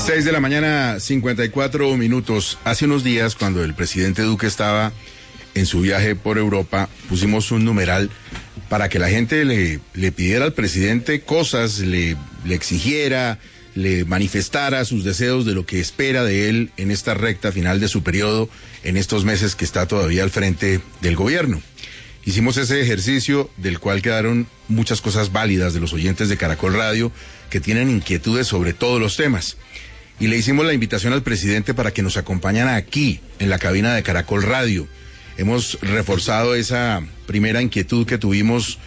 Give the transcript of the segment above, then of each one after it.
6 de la mañana, 54 minutos. Hace unos días, cuando el presidente Duque estaba en su viaje por Europa, pusimos un numeral para que la gente le pidiera al presidente cosas, le exigiera, le manifestara sus deseos de lo que espera de él en esta recta final de su periodo, en estos meses que está todavía al frente del gobierno. Hicimos ese ejercicio del cual quedaron muchas cosas válidas de los oyentes de Caracol Radio que tienen inquietudes sobre todos los temas. Y le hicimos la invitación al presidente para que nos acompañara aquí, en la cabina de Caracol Radio. Hemos reforzado esa primera inquietud que tuvimos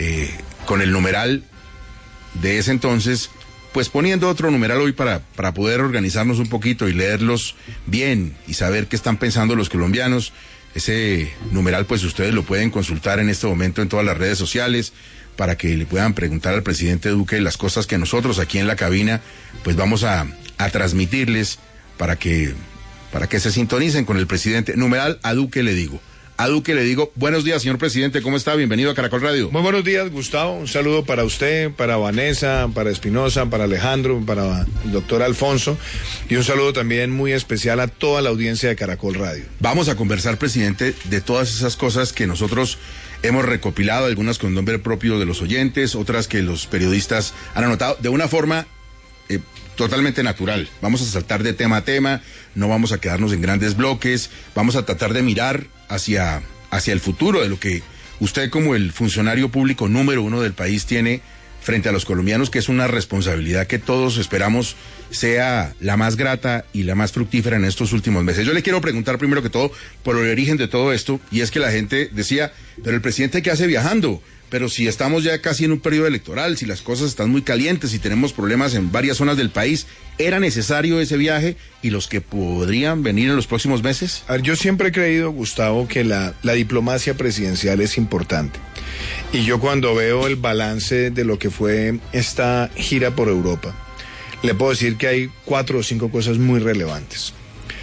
con el numeral de ese entonces, pues poniendo otro numeral hoy para poder organizarnos un poquito y leerlos bien y saber qué están pensando los colombianos. Ese numeral pues ustedes lo pueden consultar en este momento en todas las redes sociales para que le puedan preguntar al presidente Duque las cosas que nosotros aquí en la cabina pues vamos a transmitirles para que se sintonicen con el presidente. Numeral a Duque le digo. A Duque le digo, buenos días, señor presidente, ¿cómo está? Bienvenido a Caracol Radio. Muy buenos días, Gustavo. Un saludo para usted, para Vanessa, para Espinosa, para Alejandro, para el doctor Alfonso. Y un saludo también muy especial a toda la audiencia de Caracol Radio. Vamos a conversar, presidente, de todas esas cosas que nosotros hemos recopilado, algunas con nombre propio de los oyentes, otras que los periodistas han anotado, de una forma totalmente natural. Vamos a saltar de tema a tema, no vamos a quedarnos en grandes bloques, vamos a tratar de mirar hacia el futuro de lo que usted como el funcionario público número uno del país tiene frente a los colombianos, que es una responsabilidad que todos esperamos sea la más grata y la más fructífera en estos últimos meses. Yo le quiero preguntar primero que todo por el origen de todo esto, y es que la gente decía, pero el presidente ¿qué hace viajando? Pero si estamos ya casi en un periodo electoral, si las cosas están muy calientes, si tenemos problemas en varias zonas del país, ¿era necesario ese viaje y los que podrían venir en los próximos meses? A ver, yo siempre he creído, Gustavo, que la diplomacia presidencial es importante. Y yo cuando veo el balance de lo que fue esta gira por Europa, le puedo decir que hay 4 o 5 cosas muy relevantes.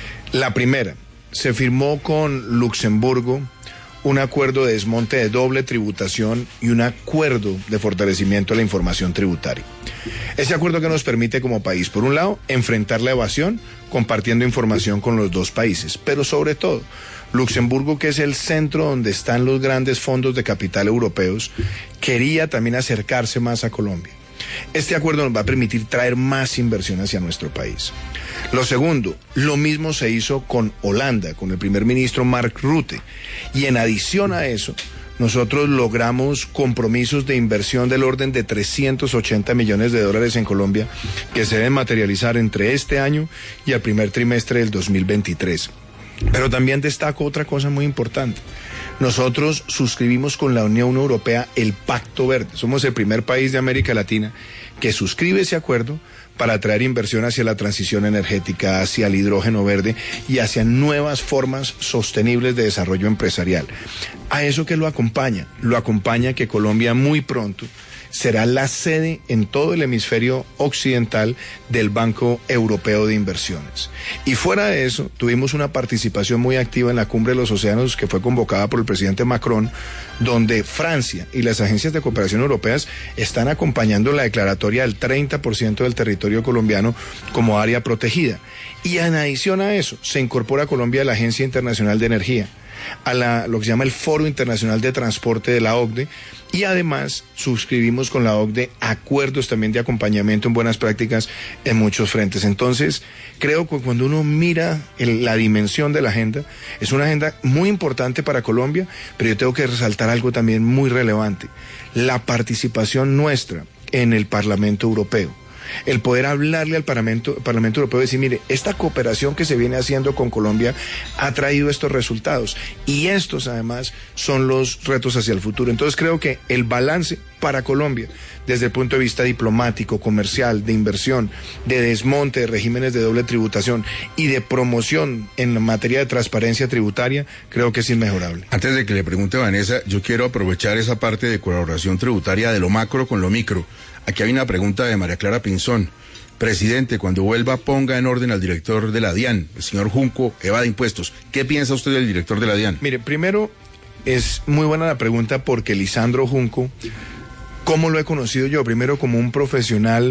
La primera, se firmó con Luxemburgo un acuerdo de desmonte de doble tributación y un acuerdo de fortalecimiento de la información tributaria. Ese acuerdo que nos permite como país, por un lado, enfrentar la evasión compartiendo información con los dos países, pero sobre todo, Luxemburgo, que es el centro donde están los grandes fondos de capital europeos, quería también acercarse más a Colombia. Este acuerdo nos va a permitir traer más inversión hacia nuestro país. Lo segundo, lo mismo se hizo con Holanda, con el primer ministro Mark Rutte. Y en adición a eso, nosotros logramos compromisos de inversión del orden de 380 millones de dólares en Colombia que se deben materializar entre este año y el primer trimestre del 2023. Pero también destaco otra cosa muy importante. Nosotros suscribimos con la Unión Europea el Pacto Verde. Somos el primer país de América Latina que suscribe ese acuerdo para atraer inversión hacia la transición energética, hacia el hidrógeno verde y hacia nuevas formas sostenibles de desarrollo empresarial. A eso que lo acompaña que Colombia muy pronto será la sede en todo el hemisferio occidental del Banco Europeo de Inversiones. Y fuera de eso, tuvimos una participación muy activa en la Cumbre de los Océanos que fue convocada por el presidente Macron, donde Francia y las agencias de cooperación europeas están acompañando la declaratoria del 30% del territorio colombiano como área protegida. Y en adición a eso, se incorpora a Colombia a la Agencia Internacional de Energía, a lo que se llama el Foro Internacional de Transporte de la OCDE, y además suscribimos con la OCDE acuerdos también de acompañamiento en buenas prácticas en muchos frentes. Entonces, creo que cuando uno mira la dimensión de la agenda, es una agenda muy importante para Colombia, pero yo tengo que resaltar algo también muy relevante: la participación nuestra en el Parlamento Europeo. El poder hablarle al Parlamento Europeo y decir, mire, esta cooperación que se viene haciendo con Colombia ha traído estos resultados y estos además son los retos hacia el futuro. Entonces creo que el balance para Colombia, desde el punto de vista diplomático, comercial, de inversión, de desmonte de regímenes de doble tributación y de promoción en la materia de transparencia tributaria, creo que es inmejorable. Antes de que le pregunte a Vanessa, yo quiero aprovechar esa parte de colaboración tributaria de lo macro con lo micro. Aquí hay una pregunta de María Clara Pinzón. Presidente, cuando vuelva, ponga en orden al director de la DIAN, el señor Junco, evade impuestos. ¿Qué piensa usted del director de la DIAN? Mire, primero, es muy buena la pregunta, porque Lisandro Junco, ¿cómo lo he conocido yo? Primero, como un profesional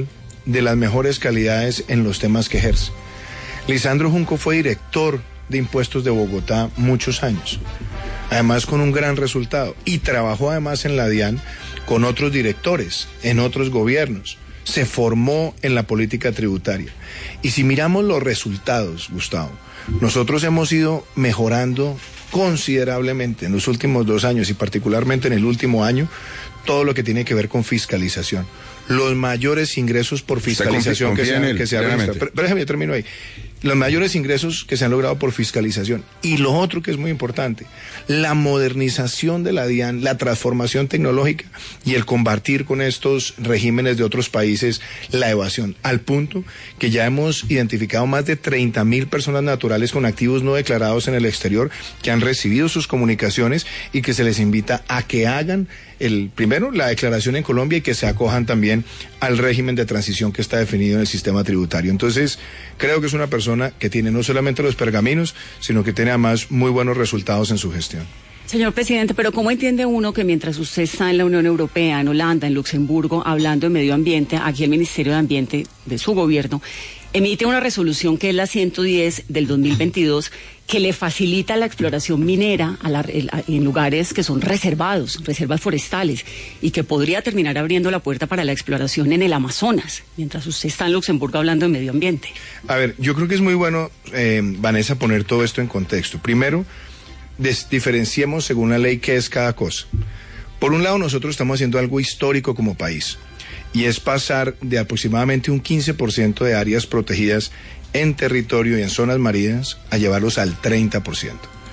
de las mejores calidades en los temas que ejerce. Lisandro Junco fue director de impuestos de Bogotá muchos años, además con un gran resultado, y trabajó además en la DIAN con otros directores, en otros gobiernos. Se formó en la política tributaria. Y si miramos los resultados, Gustavo, nosotros hemos ido mejorando considerablemente en los últimos 2 años y particularmente en el último año todo lo que tiene que ver con fiscalización. Los mayores ingresos por fiscalización que se han registrado. Pero déjame, yo termino ahí. Los mayores ingresos que se han logrado por fiscalización. Y lo otro que es muy importante, la modernización de la DIAN, la transformación tecnológica y el combatir con estos regímenes de otros países la evasión, al punto que ya hemos identificado más de 30.000 personas naturales con activos no declarados en el exterior que han recibido sus comunicaciones y que se les invita a que hagan primero la declaración en Colombia y que se acojan también al régimen de transición que está definido en el sistema tributario. Entonces, creo que es una persona que tiene no solamente los pergaminos, sino que tiene además muy buenos resultados en su gestión. Señor presidente, pero ¿cómo entiende uno que mientras usted está en la Unión Europea, en Holanda, en Luxemburgo, hablando de medio ambiente, aquí el Ministerio de Ambiente de su gobierno emite una resolución que es la 110 del 2022 que le facilita la exploración minera en lugares que son reservados, reservas forestales, y que podría terminar abriendo la puerta para la exploración en el Amazonas, mientras usted está en Luxemburgo hablando de medio ambiente? A ver, yo creo que es muy bueno, Vanessa, poner todo esto en contexto. Primero, diferenciemos según la ley qué es cada cosa. Por un lado, nosotros estamos haciendo algo histórico como país, y es pasar de aproximadamente un 15% de áreas protegidas en territorio y en zonas marinas a llevarlos al 30%.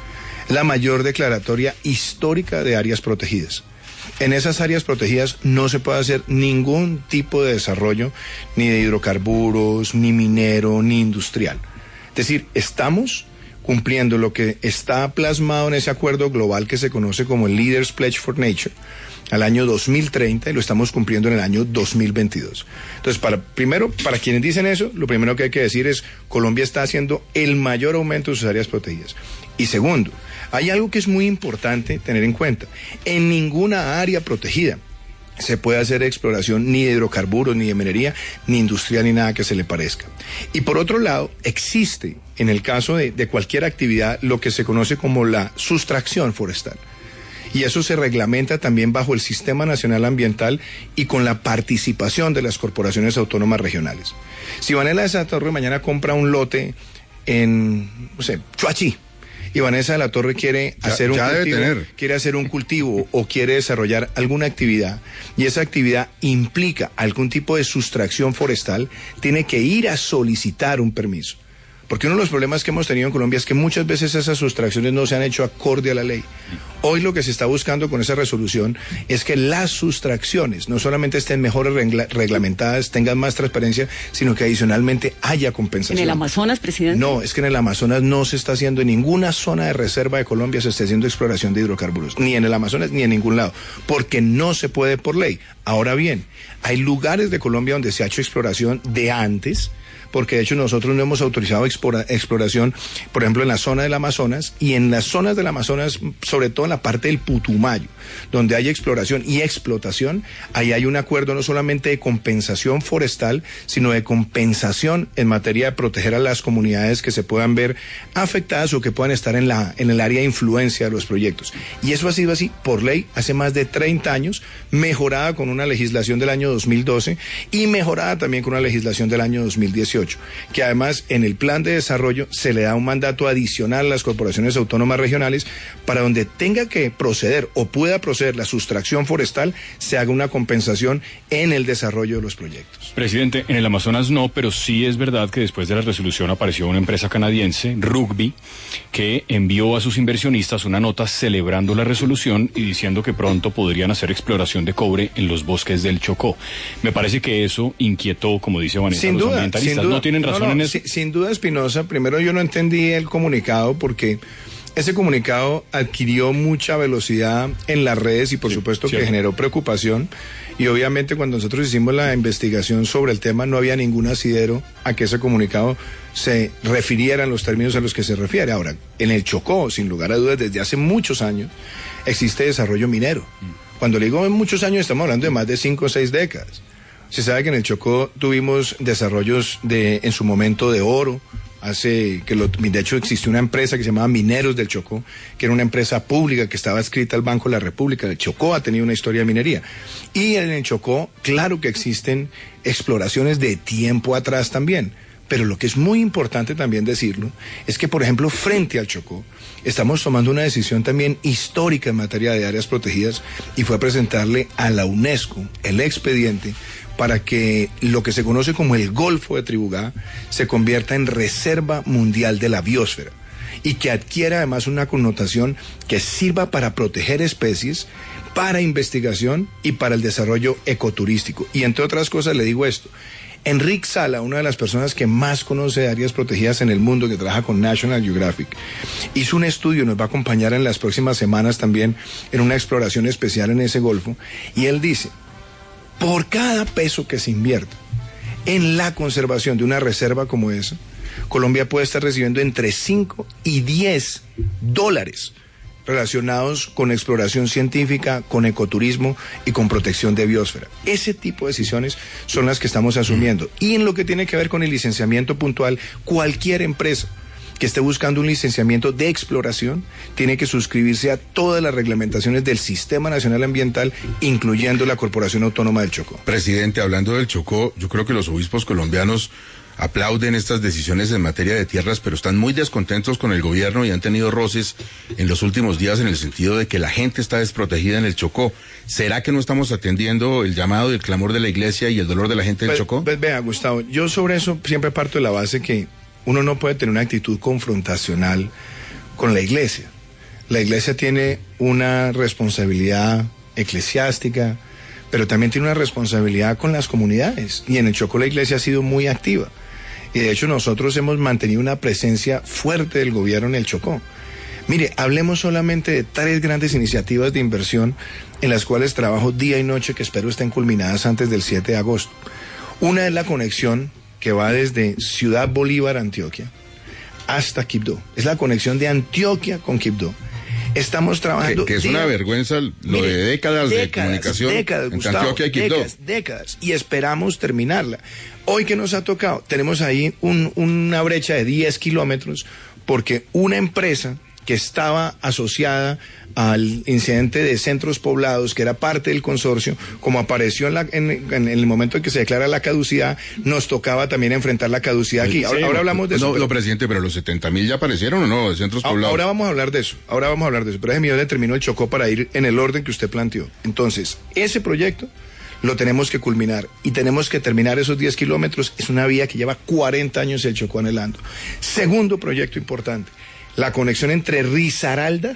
La mayor declaratoria histórica de áreas protegidas. En esas áreas protegidas no se puede hacer ningún tipo de desarrollo, ni de hidrocarburos, ni minero, ni industrial. Es decir, estamos cumpliendo lo que está plasmado en ese acuerdo global que se conoce como el Leaders Pledge for Nature, al año 2030, y lo estamos cumpliendo en el año 2022. Entonces, para quienes dicen eso, lo primero que hay que decir es Colombia está haciendo el mayor aumento de sus áreas protegidas. Y segundo, hay algo que es muy importante tener en cuenta. En ninguna área protegida se puede hacer exploración ni de hidrocarburos, ni de minería, ni industrial, ni nada que se le parezca. Y por otro lado, existe, en el caso de cualquier actividad, lo que se conoce como la sustracción forestal. Y eso se reglamenta también bajo el Sistema Nacional Ambiental y con la participación de las corporaciones autónomas regionales. Si Vanessa de la Torre mañana compra un lote en, no sé, Chuachi, y Vanessa de la Torre quiere hacer un cultivo o quiere desarrollar alguna actividad, y esa actividad implica algún tipo de sustracción forestal, tiene que ir a solicitar un permiso. Porque uno de los problemas que hemos tenido en Colombia es que muchas veces esas sustracciones no se han hecho acorde a la ley. Hoy lo que se está buscando con esa resolución es que las sustracciones no solamente estén mejor reglamentadas, tengan más transparencia, sino que adicionalmente haya compensación. ¿En el Amazonas, presidente? No, es que en el Amazonas no se está haciendo, en ninguna zona de reserva de Colombia se está haciendo exploración de hidrocarburos, ni en el Amazonas ni en ningún lado, porque no se puede por ley. Ahora bien, hay lugares de Colombia donde se ha hecho exploración de antes, porque de hecho nosotros no hemos autorizado exploración, por ejemplo, en la zona del Amazonas, y en las zonas del Amazonas, sobre todo en la parte del Putumayo, donde hay exploración y explotación, ahí hay un acuerdo no solamente de compensación forestal, sino de compensación en materia de proteger a las comunidades que se puedan ver afectadas o que puedan estar en el área de influencia de los proyectos. Y eso ha sido así por ley hace más de 30 años, mejorada con una legislación del año 2012 y mejorada también con una legislación del año 2018. Que además en el plan de desarrollo se le da un mandato adicional a las corporaciones autónomas regionales para donde tenga que proceder o pueda proceder la sustracción forestal, se haga una compensación en el desarrollo de los proyectos. Presidente, en el Amazonas no, pero sí es verdad que después de la resolución apareció una empresa canadiense, Rugby, que envió a sus inversionistas una nota celebrando la resolución y diciendo que pronto podrían hacer exploración de cobre en los bosques del Chocó. Me parece que eso inquietó, como dice Vanessa, a los ambientalistas. ¿No tienen razón en eso? Sin duda, Espinosa. Primero, yo no entendí el comunicado porque ese comunicado adquirió mucha velocidad en las redes y por supuesto que generó preocupación. Y obviamente cuando nosotros hicimos la investigación sobre el tema no había ningún asidero a que ese comunicado se refiriera en los términos a los que se refiere. Ahora, en el Chocó, sin lugar a dudas, desde hace muchos años existe desarrollo minero. Cuando le digo en muchos años estamos hablando de más de 5 o 6 décadas. O Se sabe que en el Chocó tuvimos desarrollos en su momento de oro. De hecho existió una empresa que se llamaba Mineros del Chocó, que era una empresa pública que estaba adscrita al Banco de la República. El Chocó ha tenido una historia de minería. Y en el Chocó, claro que existen exploraciones de tiempo atrás también. Pero lo que es muy importante también decirlo es que, por ejemplo, frente al Chocó, estamos tomando una decisión también histórica en materia de áreas protegidas y fue presentarle a la UNESCO el expediente para que lo que se conoce como el Golfo de Tribugá se convierta en Reserva Mundial de la Biosfera y que adquiera además una connotación que sirva para proteger especies, para investigación y para el desarrollo ecoturístico. Y entre otras cosas le digo esto: Enrique Sala, una de las personas que más conoce de áreas protegidas en el mundo, que trabaja con National Geographic, hizo un estudio, nos va a acompañar en las próximas semanas también en una exploración especial en ese golfo, y él dice: por cada peso que se invierta en la conservación de una reserva como esa, Colombia puede estar recibiendo entre 5 y 10 dólares relacionados con exploración científica, con ecoturismo y con protección de biosfera. Ese tipo de decisiones son las que estamos asumiendo. Y en lo que tiene que ver con el licenciamiento puntual, cualquier empresa que esté buscando un licenciamiento de exploración tiene que suscribirse a todas las reglamentaciones del Sistema Nacional Ambiental, incluyendo la Corporación Autónoma del Chocó. Presidente, hablando del Chocó, yo creo que los obispos colombianos aplauden estas decisiones en materia de tierras, pero están muy descontentos con el gobierno y han tenido roces en los últimos días en el sentido de que la gente está desprotegida en el Chocó. ¿Será que no estamos atendiendo el llamado y el clamor de la iglesia y el dolor de la gente del Chocó? Vea, Gustavo, yo sobre eso siempre parto de la base que uno no puede tener una actitud confrontacional con la iglesia. La iglesia tiene una responsabilidad eclesiástica, pero también tiene una responsabilidad con las comunidades. Y en el Chocó la iglesia ha sido muy activa. Y de hecho nosotros hemos mantenido una presencia fuerte del gobierno en el Chocó. Mire, hablemos solamente de 3 grandes iniciativas de inversión en las cuales trabajo día y noche, que espero estén culminadas antes del 7 de agosto. Una es la conexión que va desde Ciudad Bolívar, Antioquia, hasta Quibdó. Es la conexión de Antioquia con Quibdó. Estamos trabajando... Que es una vergüenza de décadas de comunicación entre Gustavo, Antioquia y Quibdó. Décadas. Y esperamos terminarla. Hoy que nos ha tocado, tenemos ahí una brecha de 10 kilómetros porque una empresa que estaba asociada al incidente de Centros Poblados, que era parte del consorcio, como apareció en el momento en que se declara la caducidad, nos tocaba también enfrentar la caducidad aquí. Ahora hablamos de eso. No, presidente, pero los 70.000 ya aparecieron, ¿o no? De Centros Poblados. Ahora vamos a hablar de eso. Pero déjeme, yo determino el Chocó para ir en el orden que usted planteó. Entonces, ese proyecto lo tenemos que culminar y tenemos que terminar esos 10 kilómetros. Es una vía que lleva 40 años el Chocó anhelando. Segundo proyecto importante: la conexión entre Risaralda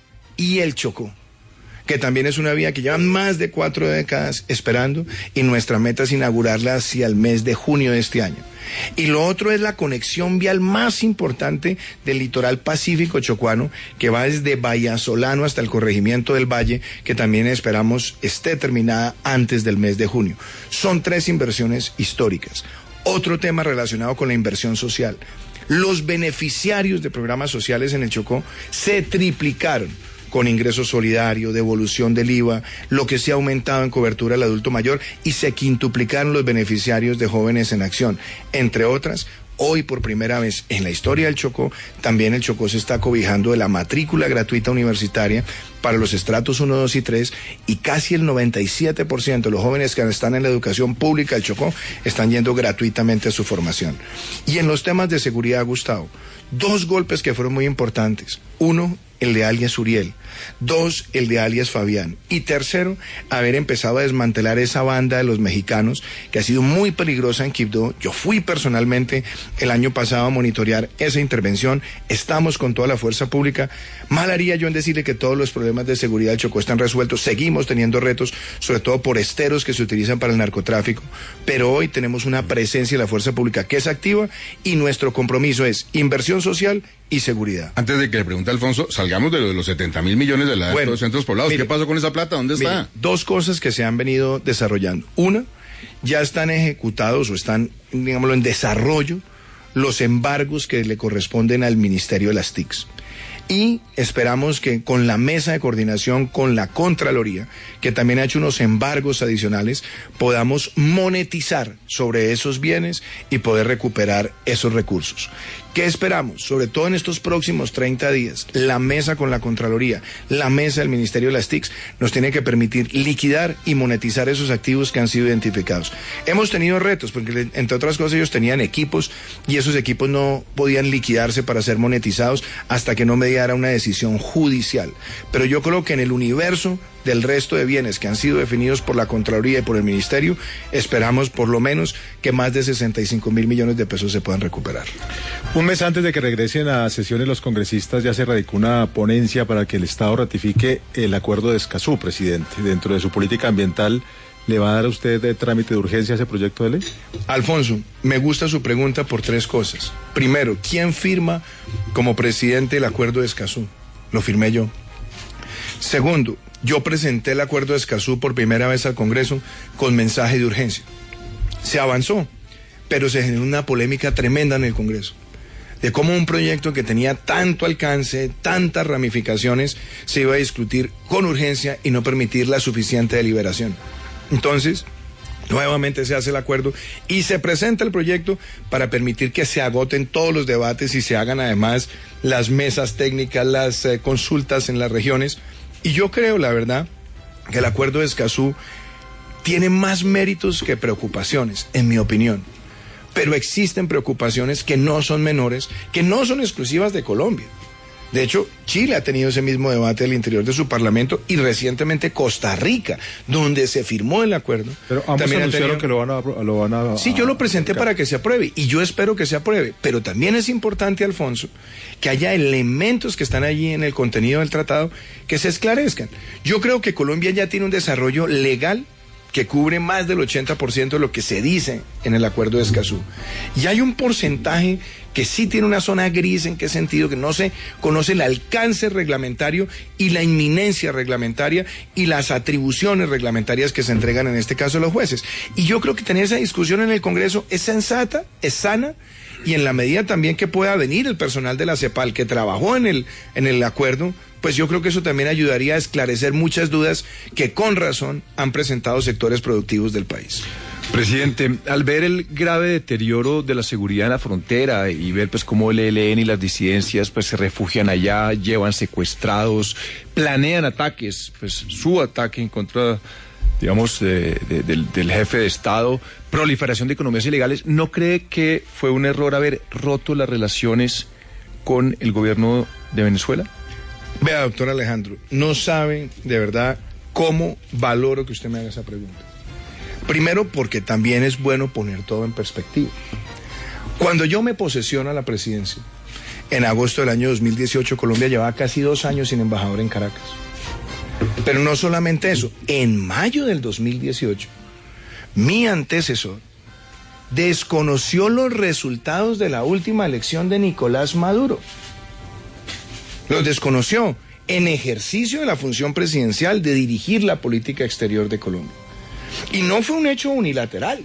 y el Chocó, que también es una vía que lleva más de 4 décadas esperando, y nuestra meta es inaugurarla hacia el mes de junio de este año. Y lo otro es la conexión vial más importante del litoral pacífico chocuano, que va desde Vallasolano hasta el corregimiento del Valle, que también esperamos esté terminada antes del mes de junio. Son 3 inversiones históricas. Otro tema relacionado con la inversión social: los beneficiarios de programas sociales en el Chocó se triplicaron con ingreso solidario, devolución del IVA, lo que se ha aumentado en cobertura al adulto mayor, y se quintuplicaron los beneficiarios de Jóvenes en Acción, entre otras. Hoy, por primera vez en la historia del Chocó, también el Chocó se está cobijando de la matrícula gratuita universitaria para los estratos 1, 2 y 3, y casi el 97% de los jóvenes que están en la educación pública del Chocó están yendo gratuitamente a su formación. Y en los temas de seguridad, Gustavo, 2 golpes que fueron muy importantes. 1, el de alias Uriel. 2, el de alias Fabián. Y tercero, haber empezado a desmantelar esa banda de los mexicanos, que ha sido muy peligrosa en Quibdó. Yo fui personalmente el año pasado a monitorear esa intervención. Estamos con toda la fuerza pública. Mal haría yo en decirle que todos los problemas de seguridad del Chocó están resueltos. Seguimos teniendo retos, sobre todo por esteros que se utilizan para el narcotráfico. Pero hoy tenemos una presencia de la fuerza pública que es activa, y nuestro compromiso es inversión social y seguridad. Antes de que le pregunte a Alfonso, salgamos de lo de los 70.000 millones de la de los Centros Poblados. Mire, ¿qué pasó con esa plata? ¿Dónde está? 2 cosas que se han venido desarrollando. Una, ya están ejecutados o están, digámoslo, en desarrollo los embargos que le corresponden al Ministerio de las TICs. Y esperamos que con la mesa de coordinación con la Contraloría, que también ha hecho unos embargos adicionales, podamos monetizar sobre esos bienes y poder recuperar esos recursos. ¿Qué esperamos? Sobre todo en estos próximos 30 días, la mesa con la Contraloría, la mesa del Ministerio de las TICs, nos tiene que permitir liquidar y monetizar esos activos que han sido identificados. Hemos tenido retos, porque entre otras cosas ellos tenían equipos y esos equipos no podían liquidarse para ser monetizados hasta que no mediara una decisión judicial. Pero yo creo que en el universo del resto de bienes que han sido definidos por la Contraloría y por el Ministerio, esperamos por lo menos que más de 65.000 millones de pesos se puedan recuperar. Un mes antes de que regresen a sesiones los congresistas, ya se radicó una ponencia para que el Estado ratifique el acuerdo de Escazú, presidente. Dentro de su política ambiental, ¿le va a dar a usted de trámite de urgencia a ese proyecto de ley? Alfonso, me gusta su pregunta por tres cosas. Primero, ¿quién firma como presidente el acuerdo de Escazú? Lo firmé yo. Segundo, yo presenté el acuerdo de Escazú por primera vez al Congreso con mensaje de urgencia. Se avanzó, pero se generó una polémica tremenda en el Congreso, de cómo un proyecto que tenía tanto alcance, tantas ramificaciones, se iba a discutir con urgencia y no permitir la suficiente deliberación. Entonces, nuevamente se hace el acuerdo y se presenta el proyecto para permitir que se agoten todos los debates y se hagan además las mesas técnicas, las consultas en las regiones. Y yo creo, la verdad, que el acuerdo de Escazú tiene más méritos que preocupaciones, en mi opinión. Pero existen preocupaciones que no son menores, que no son exclusivas de Colombia. De hecho, Chile ha tenido ese mismo debate al interior de su parlamento y recientemente Costa Rica, donde se firmó el acuerdo. Pero ambos también anunciaron que lo van a Sí, yo lo presenté para que se apruebe y yo espero que se apruebe. Pero también es importante, Alfonso, que haya elementos que están allí en el contenido del tratado que se esclarezcan. Yo creo que Colombia ya tiene un desarrollo legal que cubre más del 80% de lo que se dice en el acuerdo de Escazú. Y hay un porcentaje que sí tiene una zona gris. ¿En qué sentido? Que no se conoce el alcance reglamentario y la inminencia reglamentaria y las atribuciones reglamentarias que se entregan en este caso a los jueces. Y yo creo que tener esa discusión en el Congreso es sensata, es sana, y en la medida también que pueda venir el personal de la CEPAL que trabajó en el acuerdo, pues yo creo que eso también ayudaría a esclarecer muchas dudas que con razón han presentado sectores productivos del país. Presidente, al ver el grave deterioro de la seguridad en la frontera y ver pues cómo el ELN y las disidencias pues se refugian allá, llevan secuestrados, planean ataques, pues su ataque en contra, digamos, del jefe de Estado, proliferación de economías ilegales, ¿no cree que fue un error haber roto las relaciones con el gobierno de Venezuela? Vea, doctor Alejandro, no sabe de verdad cómo valoro que usted me haga esa pregunta. Primero, porque también es bueno poner todo en perspectiva. Cuando yo me posesiono a la presidencia, en agosto del año 2018, Colombia llevaba casi 2 años sin embajador en Caracas. Pero no solamente eso, en mayo del 2018, mi antecesor desconoció los resultados de la última elección de Nicolás Maduro. Los desconoció en ejercicio de la función presidencial de dirigir la política exterior de Colombia. Y no fue un hecho unilateral.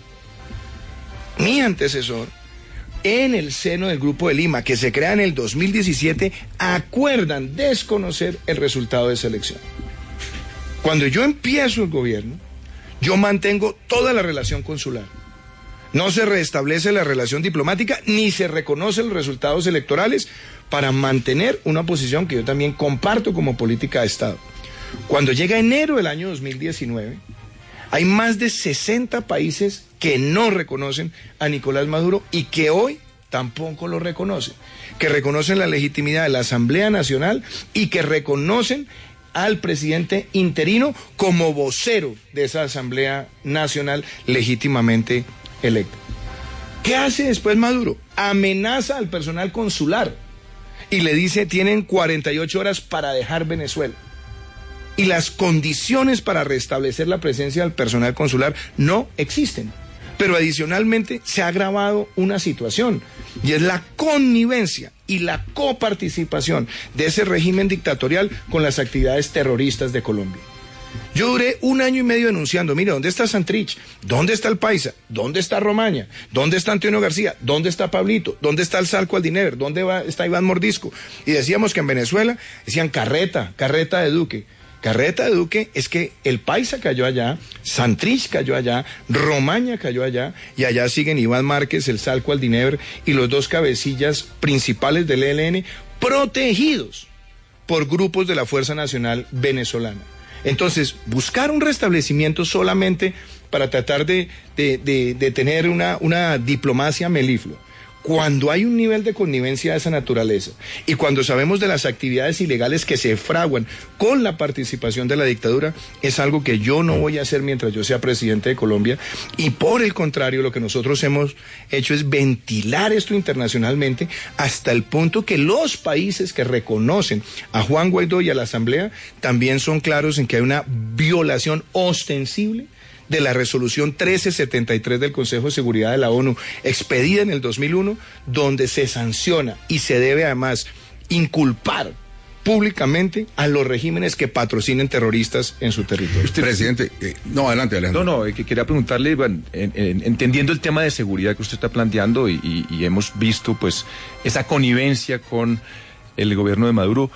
Mi antecesor, en el seno del Grupo de Lima, que se crea en el 2017, acuerdan desconocer el resultado de esa elección. Cuando yo empiezo el gobierno, yo mantengo toda la relación consular. No se restablece la relación diplomática ni se reconocen los resultados electorales para mantener una posición que yo también comparto como política de Estado. Cuando llega enero del año 2019, hay más de 60 países que no reconocen a Nicolás Maduro y que hoy tampoco lo reconocen, que reconocen la legitimidad de la Asamblea Nacional y que reconocen al presidente interino como vocero de esa Asamblea Nacional legítimamente electa. ¿Qué hace después Maduro? Amenaza al personal consular y le dice: tienen 48 horas para dejar Venezuela. Y las condiciones para restablecer la presencia del personal consular no existen. Pero adicionalmente se ha agravado una situación, y es la connivencia y la coparticipación de ese régimen dictatorial con las actividades terroristas de Colombia. Yo duré 1 año y medio denunciando, mire, ¿dónde está Santrich? ¿Dónde está el Paisa? ¿Dónde está Romaña? ¿Dónde está Antonio García? ¿Dónde está Pablito? ¿Dónde está el Salco Aldiner? ¿Dónde está Iván Mordisco? Y decíamos que en Venezuela decían carreta de Duque. Carreta de Duque es que el Paisa cayó allá, Santrich cayó allá, Romaña cayó allá, y allá siguen Iván Márquez, el Salco Aldiner y los 2 cabecillas principales del ELN, protegidos por grupos de la Fuerza Nacional Venezolana. Entonces, buscar un restablecimiento solamente para tratar de tener una diplomacia meliflua, cuando hay un nivel de connivencia de esa naturaleza y cuando sabemos de las actividades ilegales que se fraguan con la participación de la dictadura, es algo que yo no voy a hacer mientras yo sea presidente de Colombia, y por el contrario, lo que nosotros hemos hecho es ventilar esto internacionalmente hasta el punto que los países que reconocen a Juan Guaidó y a la Asamblea también son claros en que hay una violación ostensible de la resolución 1373 del Consejo de Seguridad de la ONU, expedida en el 2001, donde se sanciona y se debe además inculpar públicamente a los regímenes que patrocinen terroristas en su territorio. Presidente, no, adelante, Alejandro. No, que quería preguntarle, bueno, entendiendo el tema de seguridad que usted está planteando y hemos visto pues esa connivencia con el gobierno de Maduro,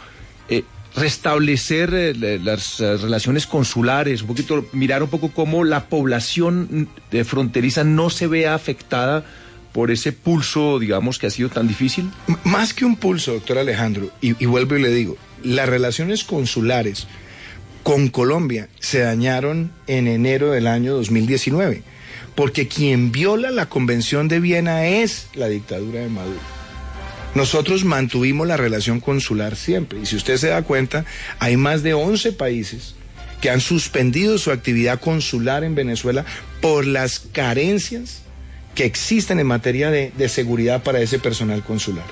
restablecer las relaciones consulares, un poquito, mirar un poco cómo la población fronteriza no se vea afectada por ese pulso, digamos, que ha sido tan difícil. Más que un pulso, doctor Alejandro, y vuelvo y le digo, las relaciones consulares con Colombia se dañaron en enero del año 2019, porque quien viola la Convención de Viena es la dictadura de Maduro. Nosotros mantuvimos la relación consular siempre, y si usted se da cuenta, hay más de 11 países que han suspendido su actividad consular en Venezuela por las carencias que existen en materia de seguridad para ese personal consular.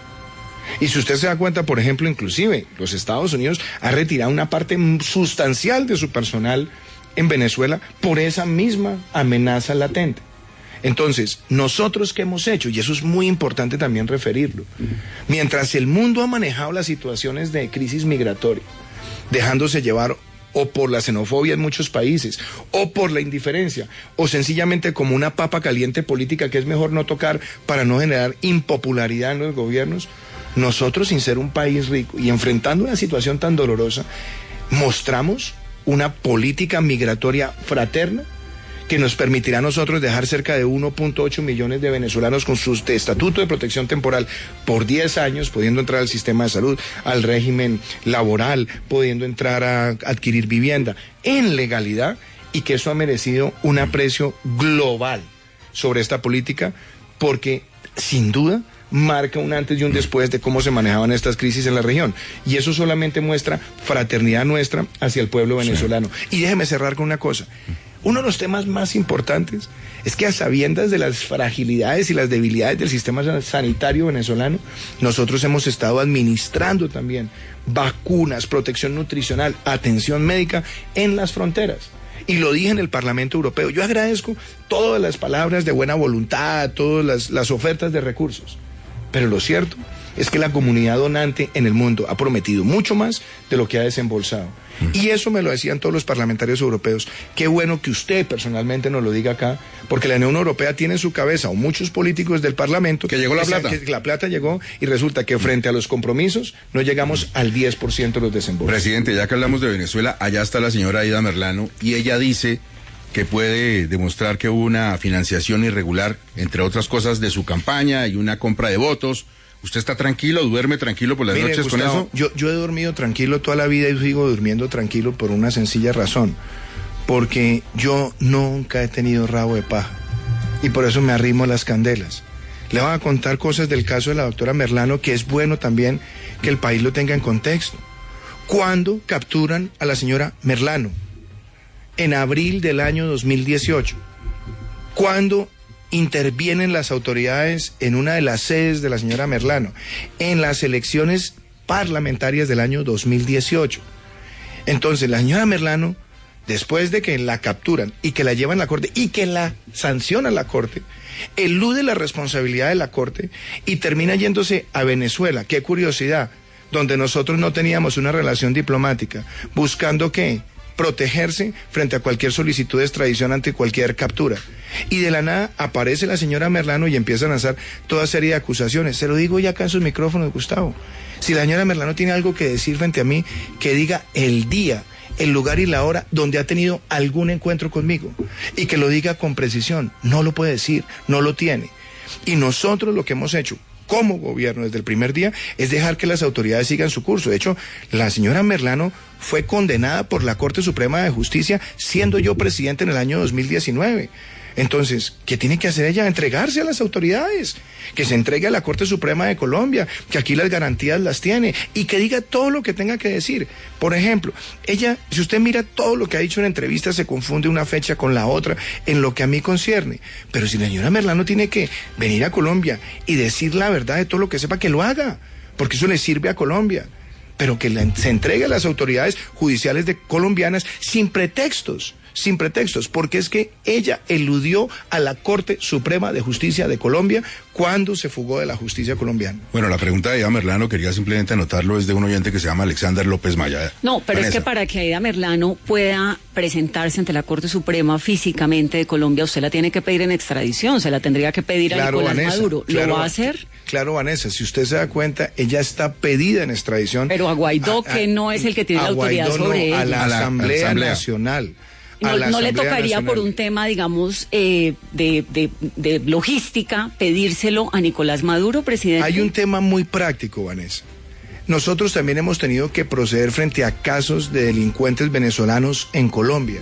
Y si usted se da cuenta, por ejemplo, inclusive los Estados Unidos han retirado una parte sustancial de su personal en Venezuela por esa misma amenaza latente. Entonces, ¿nosotros qué hemos hecho? Y eso es muy importante también referirlo. Mientras el mundo ha manejado las situaciones de crisis migratoria, dejándose llevar o por la xenofobia en muchos países, o por la indiferencia, o sencillamente como una papa caliente política que es mejor no tocar para no generar impopularidad en los gobiernos, nosotros, sin ser un país rico y enfrentando una situación tan dolorosa, mostramos una política migratoria fraterna que nos permitirá a nosotros dejar cerca de 1.8 millones de venezolanos con su estatuto de protección temporal por 10 años, pudiendo entrar al sistema de salud, al régimen laboral, pudiendo entrar a adquirir vivienda en legalidad, y que eso ha merecido un aprecio global sobre esta política, porque sin duda marca un antes y un después de cómo se manejaban estas crisis en la región. Y eso solamente muestra fraternidad nuestra hacia el pueblo venezolano. Sí. Y déjeme cerrar con una cosa. Uno de los temas más importantes es que, a sabiendas de las fragilidades y las debilidades del sistema sanitario venezolano, nosotros hemos estado administrando también vacunas, protección nutricional, atención médica en las fronteras. Y lo dije en el Parlamento Europeo. Yo agradezco todas las palabras de buena voluntad, todas las ofertas de recursos. Pero lo cierto es que la comunidad donante en el mundo ha prometido mucho más de lo que ha desembolsado. Y eso me lo decían todos los parlamentarios europeos. Qué bueno que usted personalmente nos lo diga acá, porque la Unión Europea tiene en su cabeza, o muchos políticos del Parlamento, que llegó la plata. Que la plata llegó, y resulta que frente a los compromisos no llegamos al 10% de los desembolsos. Presidente, ya que hablamos de Venezuela, allá está la señora Aida Merlano, y ella dice que puede demostrar que hubo una financiación irregular, entre otras cosas, de su campaña y una compra de votos. ¿Usted está tranquilo, duerme tranquilo por las noches, Gustavo, con eso? Yo he dormido tranquilo toda la vida y sigo durmiendo tranquilo por una sencilla razón. Porque yo nunca he tenido rabo de paja. Y por eso me arrimo a las candelas. Le voy a contar cosas del caso de la doctora Merlano, que es bueno también que el país lo tenga en contexto. ¿Cuándo capturan a la señora Merlano? En abril del año 2018. ¿Cuándo intervienen las autoridades en una de las sedes de la señora Merlano? En las elecciones parlamentarias del año 2018. Entonces, la señora Merlano, después de que la capturan y que la llevan a la corte y que la sancionan la corte, elude la responsabilidad de la corte y termina yéndose a Venezuela. Qué curiosidad, donde nosotros no teníamos una relación diplomática. ¿Buscando qué? protegerse frente a cualquier solicitud de extradición ante cualquier captura. Y de la nada aparece la señora Merlano y empieza a lanzar toda serie de acusaciones. Se lo digo ya acá en sus micrófonos, Gustavo. Si la señora Merlano tiene algo que decir frente a mí, que diga el día, el lugar y la hora donde ha tenido algún encuentro conmigo, y que lo diga con precisión. No lo puede decir, no lo tiene. Y nosotros lo que hemos hecho como gobierno desde el primer día es dejar que las autoridades sigan su curso. De hecho, la señora Merlano fue condenada por la Corte Suprema de Justicia siendo yo presidente en el año 2019. Entonces, ¿qué tiene que hacer ella? Entregarse a las autoridades, que se entregue a la Corte Suprema de Colombia, que aquí las garantías las tiene, y que diga todo lo que tenga que decir. Por ejemplo, ella, si usted mira todo lo que ha dicho en entrevistas, se confunde una fecha con la otra en lo que a mí concierne. Pero si la señora Merlano tiene que venir a Colombia y decir la verdad de todo lo que sepa, que lo haga, porque eso le sirve a Colombia. Pero que se entregue a las autoridades judiciales colombianas sin pretextos, porque es que ella eludió a la Corte Suprema de Justicia de Colombia cuando se fugó de la justicia colombiana. Bueno, la pregunta de Aida Merlano, quería simplemente anotarlo, es de un oyente que se llama Alexander López Maya. No, pero Vanessa. es que para que Aida Merlano pueda presentarse ante la Corte Suprema físicamente de Colombia, usted la tiene que pedir en extradición, se la tendría que pedir a Nicolás Maduro. ¿Lo va a hacer? Claro, Vanessa, si usted se da cuenta, ella está pedida en extradición. Pero a Guaidó, que no es el que tiene la autoridad Guaidó, sobre ella. A la Asamblea Nacional. No le tocaría por un tema, digamos, de logística, pedírselo a Nicolás Maduro, presidente. Hay un tema muy práctico, Vanessa. Nosotros también hemos tenido que proceder frente a casos de delincuentes venezolanos en Colombia.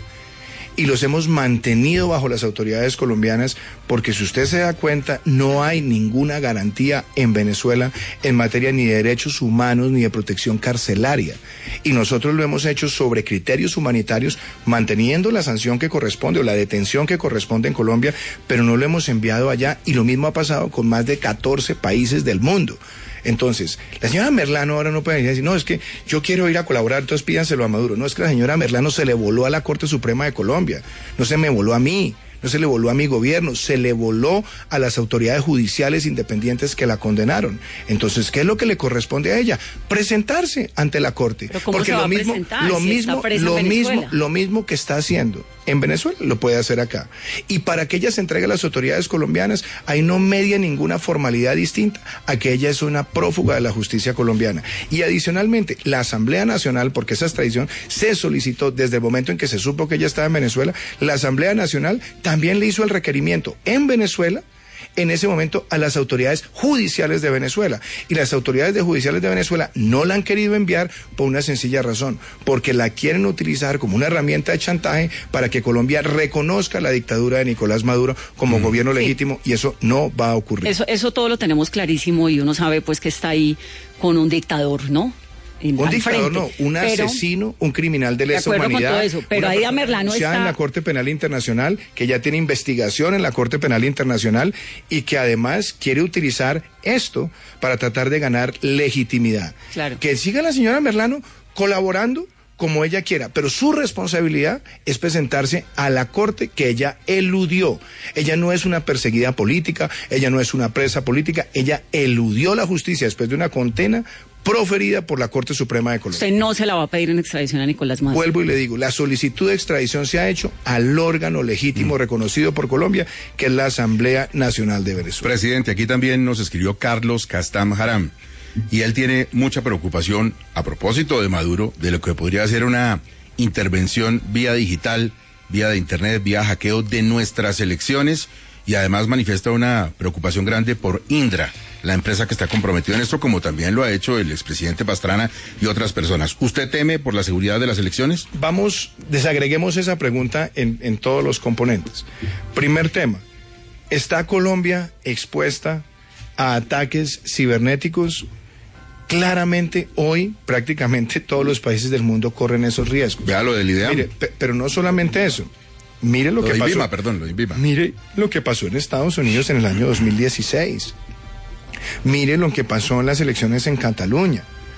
Y los hemos mantenido bajo las autoridades colombianas porque, si usted se da cuenta, no hay ninguna garantía en Venezuela en materia ni de derechos humanos ni de protección carcelaria. Y nosotros lo hemos hecho sobre criterios humanitarios, manteniendo la sanción que corresponde o la detención que corresponde en Colombia, pero no lo hemos enviado allá, y lo mismo ha pasado con más de 14 países del mundo. Entonces, la señora Merlano ahora no puede decir, no, es que yo quiero ir a colaborar, entonces pídanselo a Maduro. No, es que la señora Merlano se le voló a la Corte Suprema de Colombia, no se me voló a mí, no se le voló a mi gobierno, se le voló a las autoridades judiciales independientes que la condenaron. Entonces, ¿qué es lo que le corresponde a ella? Presentarse ante la Corte. ¿Pero cómo se va a presentar si está presa en Venezuela? Lo mismo que está haciendo en Venezuela, lo puede hacer acá. Y para que ella se entregue a las autoridades colombianas, ahí no media ninguna formalidad distinta a que ella es una prófuga de la justicia colombiana. Y adicionalmente, la Asamblea Nacional, porque esa extradición se solicitó desde el momento en que se supo que ella estaba en Venezuela, la Asamblea Nacional también le hizo el requerimiento en Venezuela, en ese momento, a las autoridades judiciales de Venezuela. Y las autoridades judiciales de Venezuela no la han querido enviar por una sencilla razón, porque la quieren utilizar como una herramienta de chantaje para que Colombia reconozca la dictadura de Nicolás Maduro como gobierno legítimo, y eso no va a ocurrir. Eso todo lo tenemos clarísimo, y uno sabe pues que está ahí con un dictador, ¿no? Un dictador no, un asesino, un criminal de lesa humanidad. Con todo eso, pero Aida Merlano está en la Corte Penal Internacional, que ya tiene investigación en la Corte Penal Internacional, y que además quiere utilizar esto para tratar de ganar legitimidad. Claro. Que siga la señora Merlano colaborando como ella quiera, pero su responsabilidad es presentarse a la Corte que ella eludió. Ella no es una perseguida política, ella no es una presa política, ella eludió la justicia después de una condena proferida por la Corte Suprema de Colombia. Usted no se la va a pedir en extradición a Nicolás Maduro. Vuelvo y le digo, la solicitud de extradición se ha hecho al órgano legítimo reconocido por Colombia, que es la Asamblea Nacional de Venezuela. Presidente, aquí también nos escribió Carlos Castam Haram, y él tiene mucha preocupación a propósito de Maduro, de lo que podría ser una intervención vía digital, vía de internet, vía hackeo de nuestras elecciones, y además manifiesta una preocupación grande por Indra, la empresa que está comprometida en esto, como también lo ha hecho el expresidente Pastrana y otras personas. ¿Usted teme por la seguridad de las elecciones? Desagreguemos esa pregunta en todos los componentes. Primer tema, ¿está Colombia expuesta a ataques cibernéticos? Claramente hoy prácticamente todos los países del mundo corren esos riesgos. Vea lo del IDEAM. Mire, pero no solamente eso. Mire lo que pasó. Lo INVIMA. Mire lo que pasó en Estados Unidos en el año 2016. Mire lo que pasó en las elecciones en Cataluña.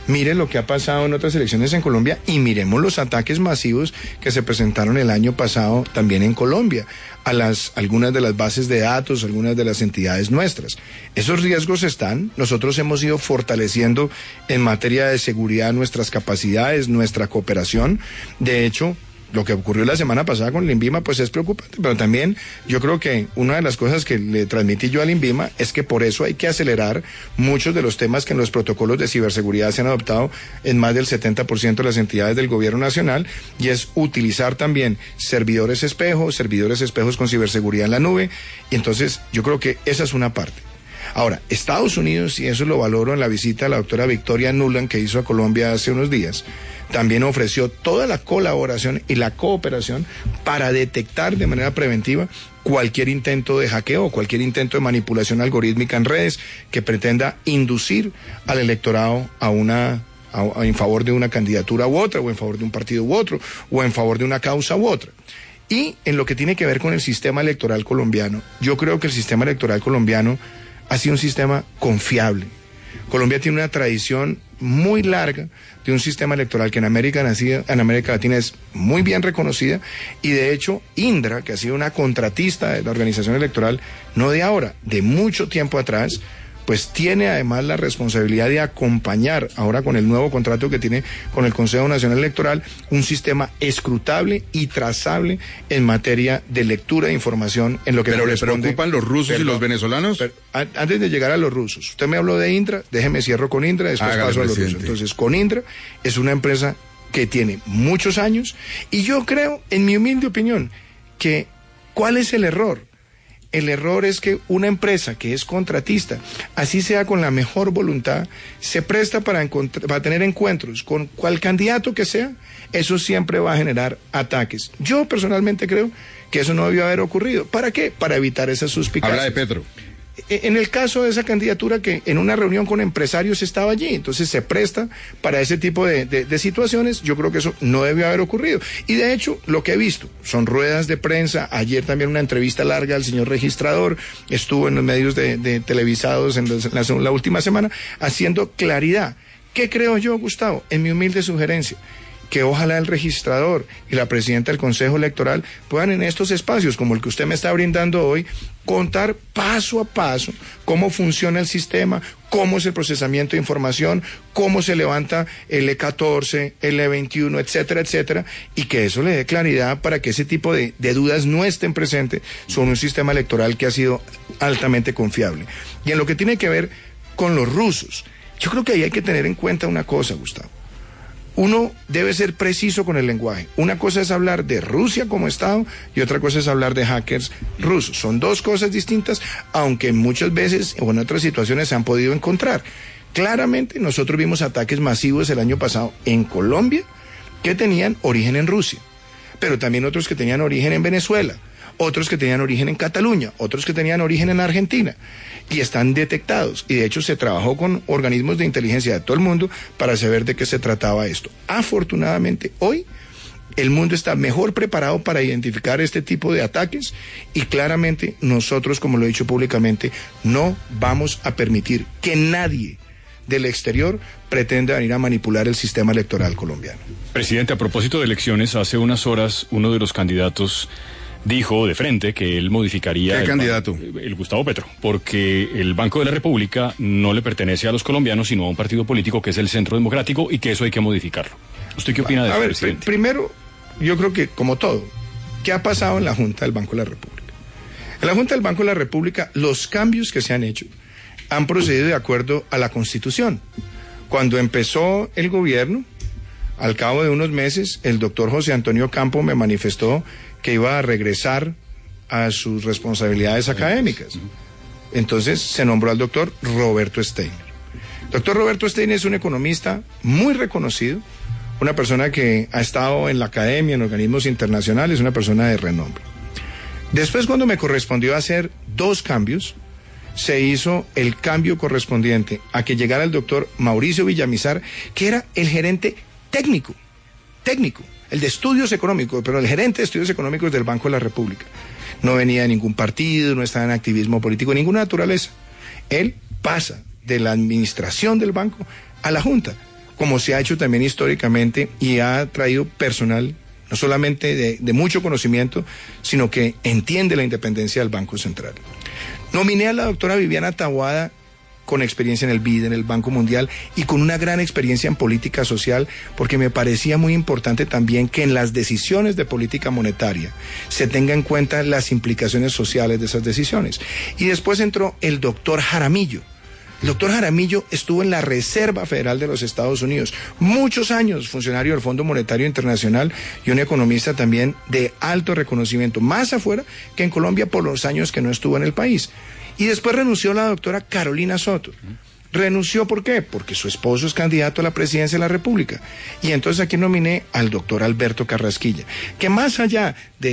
Mire lo que ha pasado en otras elecciones en Colombia y miremos los ataques masivos que se presentaron el año pasado también en Colombia a algunas de las bases de datos, algunas de las entidades nuestras. Esos riesgos están. Nosotros hemos ido fortaleciendo en materia de seguridad nuestras capacidades, nuestra cooperación. De hecho, lo que ocurrió la semana pasada con el INVIMA pues es preocupante, pero también yo creo que una de las cosas que le transmití yo al INVIMA es que por eso hay que acelerar muchos de los temas que en los protocolos de ciberseguridad se han adoptado en más del 70% de las entidades del gobierno nacional, y es utilizar también servidores espejos con ciberseguridad en la nube, y entonces yo creo que esa es una parte. Ahora, Estados Unidos, y eso lo valoro en la visita de la doctora Victoria Nuland que hizo a Colombia hace unos días, también ofreció toda la colaboración y la cooperación para detectar de manera preventiva cualquier intento de hackeo o cualquier intento de manipulación algorítmica en redes que pretenda inducir al electorado en favor de una candidatura u otra, o en favor de un partido u otro, o en favor de una causa u otra. Y en lo que tiene que ver con el sistema electoral colombiano, yo creo que el sistema electoral colombiano ha sido un sistema confiable. Colombia tiene una tradición muy larga de un sistema electoral que en América Latina es muy bien reconocida, y de hecho Indra, que ha sido una contratista de la organización electoral, no de ahora, de mucho tiempo atrás, pues tiene además la responsabilidad de acompañar ahora con el nuevo contrato que tiene con el Consejo Nacional Electoral un sistema escrutable y trazable en materia de lectura de información en lo que ¿Pero le preocupan los rusos y los venezolanos? Antes de llegar a los rusos, usted me habló de Indra, déjeme cierro con Indra, después paso a los rusos. Entonces, con Indra es una empresa que tiene muchos años, y yo creo, en mi humilde opinión, que ¿cuál es el error? El error es que una empresa que es contratista, así sea con la mejor voluntad, se presta para tener encuentros con cual candidato que sea. Eso siempre va a generar ataques. Yo personalmente creo que eso no debió haber ocurrido. ¿Para qué? Para evitar esas suspicacias. Habla de Petro. En el caso de esa candidatura, que en una reunión con empresarios estaba allí, entonces se presta para ese tipo de situaciones. Yo creo que eso no debió haber ocurrido. Y de hecho, lo que he visto son ruedas de prensa. Ayer también una entrevista larga al señor registrador, estuvo en los medios de televisados en la última semana, haciendo claridad. ¿Qué creo yo, Gustavo? En mi humilde sugerencia, que ojalá el registrador y la presidenta del Consejo Electoral puedan en estos espacios, como el que usted me está brindando hoy, contar paso a paso cómo funciona el sistema, cómo es el procesamiento de información, cómo se levanta el E14, el E21, etcétera, etcétera, y que eso le dé claridad para que ese tipo de dudas no estén presentes sobre un sistema electoral que ha sido altamente confiable. Y en lo que tiene que ver con los rusos, yo creo que ahí hay que tener en cuenta una cosa, Gustavo. Uno debe ser preciso con el lenguaje. Una cosa es hablar de Rusia como Estado y otra cosa es hablar de hackers rusos. Son dos cosas distintas, aunque muchas veces o en otras situaciones se han podido encontrar. Claramente nosotros vimos ataques masivos el año pasado en Colombia que tenían origen en Rusia, pero también otros que tenían origen en Venezuela, otros que tenían origen en Cataluña, otros que tenían origen en Argentina, y están detectados. Y de hecho se trabajó con organismos de inteligencia de todo el mundo para saber de qué se trataba esto. Afortunadamente, hoy el mundo está mejor preparado para identificar este tipo de ataques, y claramente nosotros, como lo he dicho públicamente, no vamos a permitir que nadie del exterior pretenda venir a manipular el sistema electoral colombiano. Presidente, a propósito de elecciones, hace unas horas uno de los candidatos dijo de frente que él modificaría... ¿Qué candidato? El Gustavo Petro, porque el Banco de la República no le pertenece a los colombianos, sino a un partido político que es el Centro Democrático, y que eso hay que modificarlo. ¿Usted qué opina de eso, presidente? Primero, yo creo que, como todo, ¿qué ha pasado en la Junta del Banco de la República? En la Junta del Banco de la República, los cambios que se han hecho han procedido de acuerdo a la Constitución. Cuando empezó el gobierno, al cabo de unos meses, el doctor José Antonio Campo me manifestó que iba a regresar a sus responsabilidades académicas. Entonces se nombró al doctor Roberto Steiner. Doctor Roberto Steiner es un economista muy reconocido, una persona que ha estado en la academia, en organismos internacionales, una persona de renombre. Después, cuando me correspondió hacer dos cambios, se hizo el cambio correspondiente a que llegara el doctor Mauricio Villamizar, que era el gerente técnico, el de estudios económicos, pero el gerente de estudios económicos del Banco de la República. No venía de ningún partido, no estaba en activismo político de ninguna naturaleza. Él pasa de la administración del banco a la Junta, como se ha hecho también históricamente, y ha traído personal no solamente de mucho conocimiento, sino que entiende la independencia del Banco Central. Nominé a la doctora Viviana Taboada, con experiencia en el BID, en el Banco Mundial, y con una gran experiencia en política social, porque me parecía muy importante también que en las decisiones de política monetaria se tenga en cuenta las implicaciones sociales de esas decisiones. Y después entró el doctor Jaramillo. El doctor Jaramillo estuvo en la Reserva Federal de los Estados Unidos, muchos años funcionario del Fondo Monetario Internacional y un economista también de alto reconocimiento, más afuera que en Colombia por los años que no estuvo en el país. Y después renunció la doctora Carolina Soto. ¿Renunció por qué? Porque su esposo es candidato a la presidencia de la República. Y entonces aquí nominé al doctor Alberto Carrasquilla, que más allá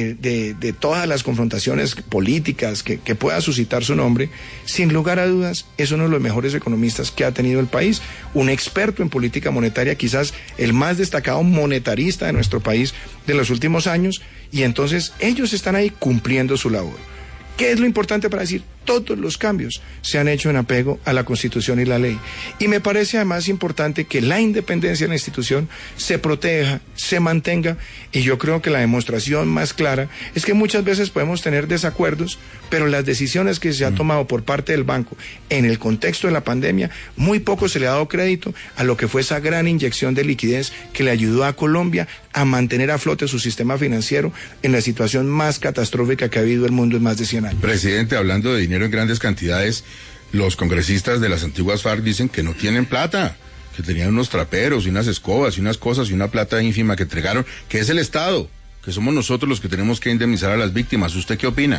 de todas las confrontaciones políticas que pueda suscitar su nombre, sin lugar a dudas es uno de los mejores economistas que ha tenido el país, un experto en política monetaria, quizás el más destacado monetarista de nuestro país de los últimos años, y entonces ellos están ahí cumpliendo su labor. ¿Qué es lo importante para decir? Todos los cambios se han hecho en apego a la Constitución y la ley. Y me parece además importante que la independencia de la institución se proteja, se mantenga, y yo creo que la demostración más clara es que muchas veces podemos tener desacuerdos, pero las decisiones que se han tomado por parte del banco en el contexto de la pandemia, muy poco se le ha dado crédito a lo que fue esa gran inyección de liquidez que le ayudó a Colombia a mantener a flote su sistema financiero en la situación más catastrófica que ha habido el mundo en más de 100 años. Presidente, hablando de dinero en grandes cantidades, los congresistas de las antiguas FARC dicen que no tienen plata, que tenían unos traperos y unas escobas y unas cosas y una plata ínfima que entregaron, que es el Estado, que somos nosotros los que tenemos que indemnizar a las víctimas. ¿Usted qué opina?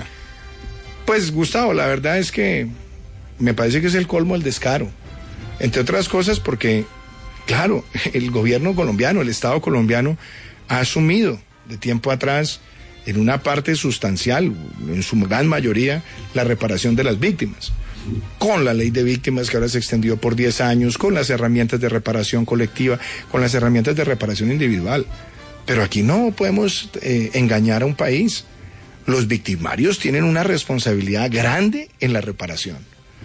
Pues, Gustavo, la verdad es que me parece que es el colmo del descaro, entre otras cosas porque, claro, el gobierno colombiano, el Estado colombiano ha asumido de tiempo atrás en una parte sustancial, en su gran mayoría, la reparación de las víctimas, con la ley de víctimas que ahora se extendió por 10 años, con las herramientas de reparación colectiva, con las herramientas de reparación individual. Pero aquí no podemos engañar a un país. Los victimarios tienen una responsabilidad grande en la reparación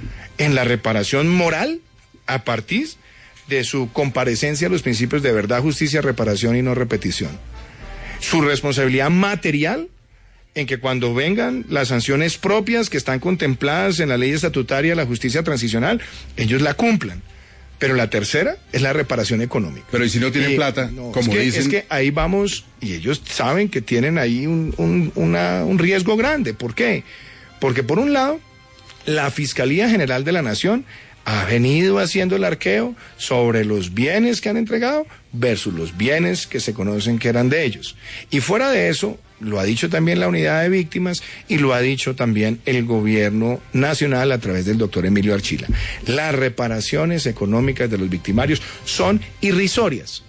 moral, a partir de su comparecencia a los principios de verdad, justicia, reparación y no repetición. Su responsabilidad material, en que cuando vengan las sanciones propias que están contempladas en la ley estatutaria de la justicia transicional, ellos la cumplan. Pero la tercera es la reparación económica. Pero ¿y si no tienen plata? Como dicen. Es que ahí vamos, y ellos saben que tienen ahí un riesgo grande. ¿Por qué? Porque por un lado, la Fiscalía General de la Nación ha venido haciendo el arqueo sobre los bienes que han entregado versus los bienes que se conocen que eran de ellos. Y fuera de eso, lo ha dicho también la unidad de víctimas y lo ha dicho también el gobierno nacional a través del doctor Emilio Archila. Las reparaciones económicas de los victimarios son irrisorias.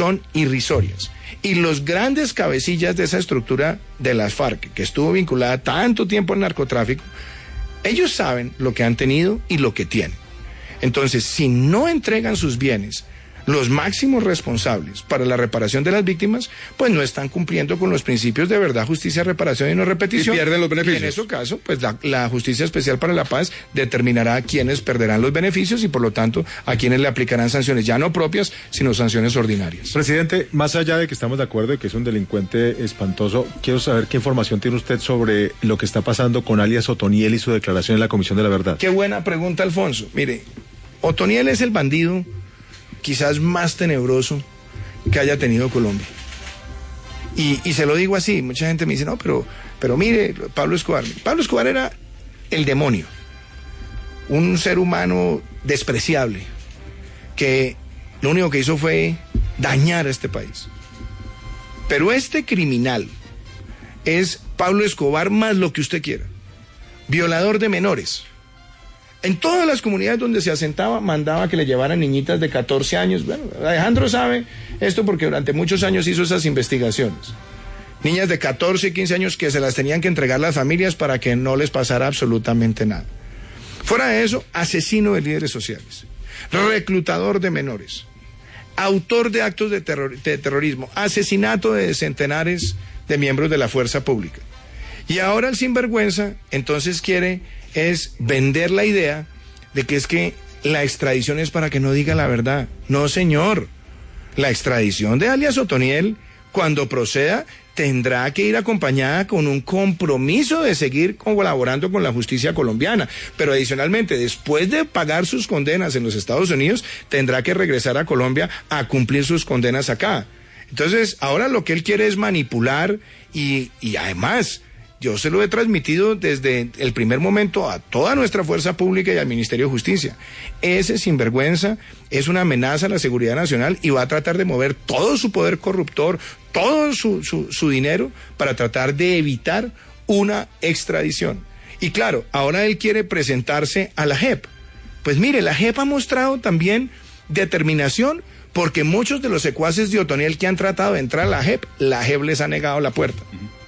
Y los grandes cabecillas de esa estructura de las FARC, que estuvo vinculada tanto tiempo al narcotráfico, ellos saben lo que han tenido y lo que tienen. Entonces, si no entregan sus bienes, los máximos responsables para la reparación de las víctimas, pues no están cumpliendo con los principios de verdad, justicia, reparación y no repetición. Y pierden los beneficios. Y en ese caso, pues la Justicia Especial para la Paz determinará a quienes perderán los beneficios y por lo tanto a quienes le aplicarán sanciones ya no propias, sino sanciones ordinarias. Presidente, más allá de que estamos de acuerdo de que es un delincuente espantoso, quiero saber qué información tiene usted sobre lo que está pasando con alias Otoniel y su declaración en la Comisión de la Verdad. Qué buena pregunta, Alfonso. Mire, Otoniel es el bandido quizás más tenebroso que haya tenido Colombia. Y se lo digo así, mucha gente me dice, no, pero mire, Pablo Escobar era el demonio, un ser humano despreciable, que lo único que hizo fue dañar a este país. Pero este criminal es Pablo Escobar más lo que usted quiera, violador de menores. En todas las comunidades donde se asentaba, mandaba que le llevaran niñitas de 14 años. Bueno, Alejandro sabe esto porque durante muchos años hizo esas investigaciones. Niñas de 14 y 15 años que se las tenían que entregar las familias para que no les pasara absolutamente nada. Fuera de eso, asesino de líderes sociales, reclutador de menores, autor de actos de terrorismo, asesinato de centenares de miembros de la fuerza pública. Y ahora el sinvergüenza entonces quiere es vender la idea de que es que la extradición es para que no diga la verdad. No, señor. La extradición de alias Otoniel, cuando proceda, tendrá que ir acompañada con un compromiso de seguir colaborando con la justicia colombiana. Pero adicionalmente, después de pagar sus condenas en los Estados Unidos, tendrá que regresar a Colombia a cumplir sus condenas acá. Entonces, ahora lo que él quiere es manipular y además, yo se lo he transmitido desde el primer momento a toda nuestra fuerza pública y al Ministerio de Justicia. Ese sinvergüenza es una amenaza a la seguridad nacional y va a tratar de mover todo su poder corruptor, todo su dinero para tratar de evitar una extradición. Y claro, ahora él quiere presentarse a la JEP. Pues mire, la JEP ha mostrado también determinación porque muchos de los secuaces de Otoniel que han tratado de entrar a la JEP les ha negado la puerta.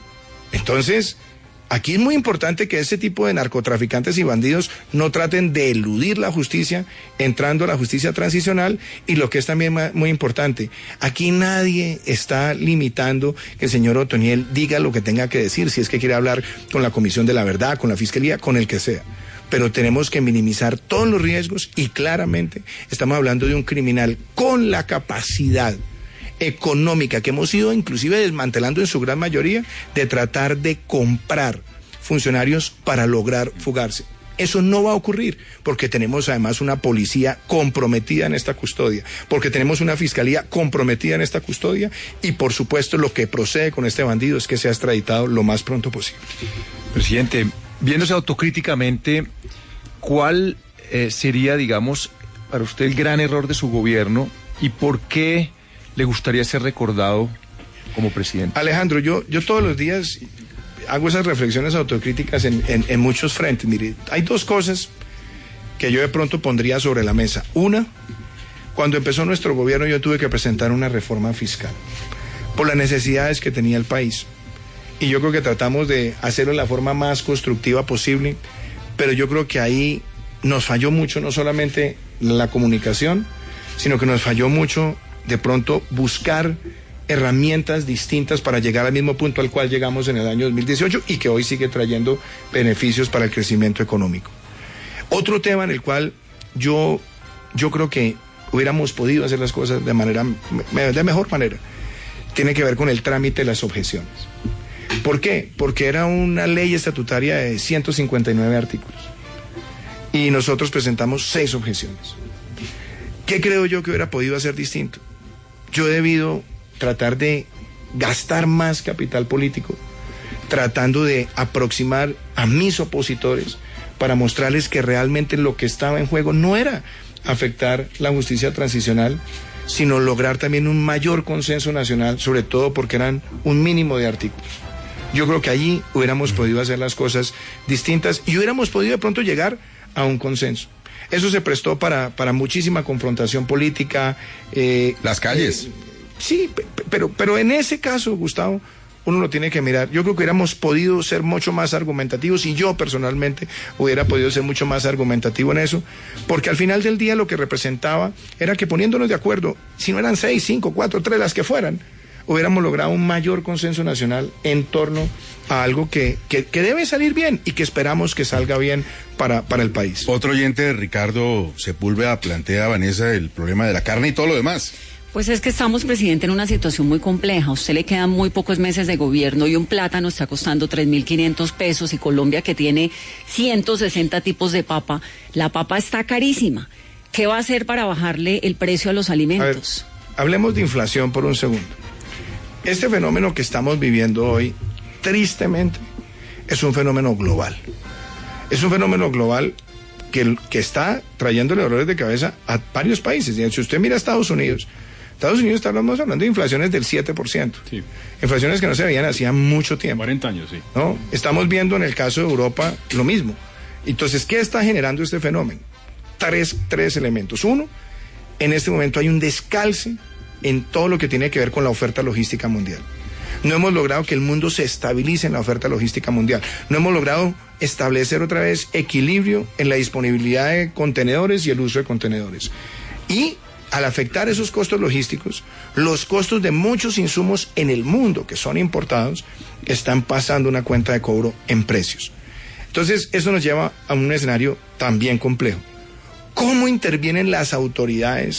Entonces, aquí es muy importante que ese tipo de narcotraficantes y bandidos no traten de eludir la justicia entrando a la justicia transicional y lo que es también muy importante, aquí nadie está limitando que el señor Otoniel diga lo que tenga que decir, si es que quiere hablar con la Comisión de la Verdad, con la Fiscalía, con el que sea. Pero tenemos que minimizar todos los riesgos y claramente estamos hablando de un criminal con la capacidad económica que hemos ido inclusive desmantelando en su gran mayoría de tratar de comprar funcionarios para lograr fugarse. Eso no va a ocurrir porque tenemos además una policía comprometida en esta custodia, porque tenemos una fiscalía comprometida en esta custodia y por supuesto lo que procede con este bandido es que sea extraditado lo más pronto posible. Presidente, viéndose autocríticamente, ¿cuál sería, digamos, para usted el gran error de su gobierno y por qué le gustaría ser recordado como presidente? Alejandro, yo todos los días hago esas reflexiones autocríticas en muchos frentes. Mire, hay dos cosas que yo de pronto pondría sobre la mesa. Una, cuando empezó nuestro gobierno yo tuve que presentar una reforma fiscal por las necesidades que tenía el país. Y yo creo que tratamos de hacerlo de la forma más constructiva posible, pero yo creo que ahí nos falló mucho, no solamente la comunicación, sino que nos falló mucho de pronto buscar herramientas distintas para llegar al mismo punto al cual llegamos en el año 2018 y que hoy sigue trayendo beneficios para el crecimiento económico. Otro tema en el cual yo creo que hubiéramos podido hacer las cosas de mejor manera, tiene que ver con el trámite de las objeciones. ¿Por qué? Porque era una ley estatutaria de 159 artículos y nosotros presentamos 6 objeciones. ¿Qué creo yo que hubiera podido hacer distinto? Yo he debido tratar de gastar más capital político, tratando de aproximar a mis opositores para mostrarles que realmente lo que estaba en juego no era afectar la justicia transicional, sino lograr también un mayor consenso nacional, sobre todo porque eran un mínimo de artículos. Yo creo que allí hubiéramos podido hacer las cosas distintas y hubiéramos podido de pronto llegar a un consenso. Eso se prestó para muchísima confrontación política. Las calles. Sí, pero en ese caso, Gustavo, uno lo tiene que mirar. Yo creo que hubiéramos podido ser mucho más argumentativos y yo personalmente hubiera podido ser mucho más argumentativo en eso, porque al final del día lo que representaba era que poniéndonos de acuerdo, si no eran 6, 5, 4, 3, las que fueran, hubiéramos logrado un mayor consenso nacional en torno a algo que debe salir bien y que esperamos que salga bien para el país. Otro oyente, Ricardo Sepúlveda, plantea a Vanessa el problema de la carne y todo lo demás. Pues es que estamos, presidente, en una situación muy compleja. A usted le quedan muy pocos meses de gobierno y un plátano está costando 3.500 pesos y Colombia, que tiene 160 tipos de papa, la papa está carísima. ¿Qué va a hacer para bajarle el precio a los alimentos? A ver, hablemos de inflación por un segundo. Este fenómeno que estamos viviendo hoy, tristemente, es un fenómeno global. Es un fenómeno global que está trayéndole dolores de cabeza a varios países. Y si usted mira a Estados Unidos estamos hablando de inflaciones del 7%. Sí. Inflaciones que no se veían hacía mucho tiempo. 40 años, sí. ¿No? Estamos viendo en el caso de Europa lo mismo. Entonces, ¿qué está generando este fenómeno? Tres elementos. Uno, en este momento hay un descalce en todo lo que tiene que ver con la oferta logística mundial. No hemos logrado que el mundo se estabilice en la oferta logística mundial. No hemos logrado establecer otra vez equilibrio en la disponibilidad de contenedores y el uso de contenedores. Y al afectar esos costos logísticos, los costos de muchos insumos en el mundo que son importados están pasando una cuenta de cobro en precios. Entonces, eso nos lleva a un escenario también complejo. ¿Cómo intervienen las autoridades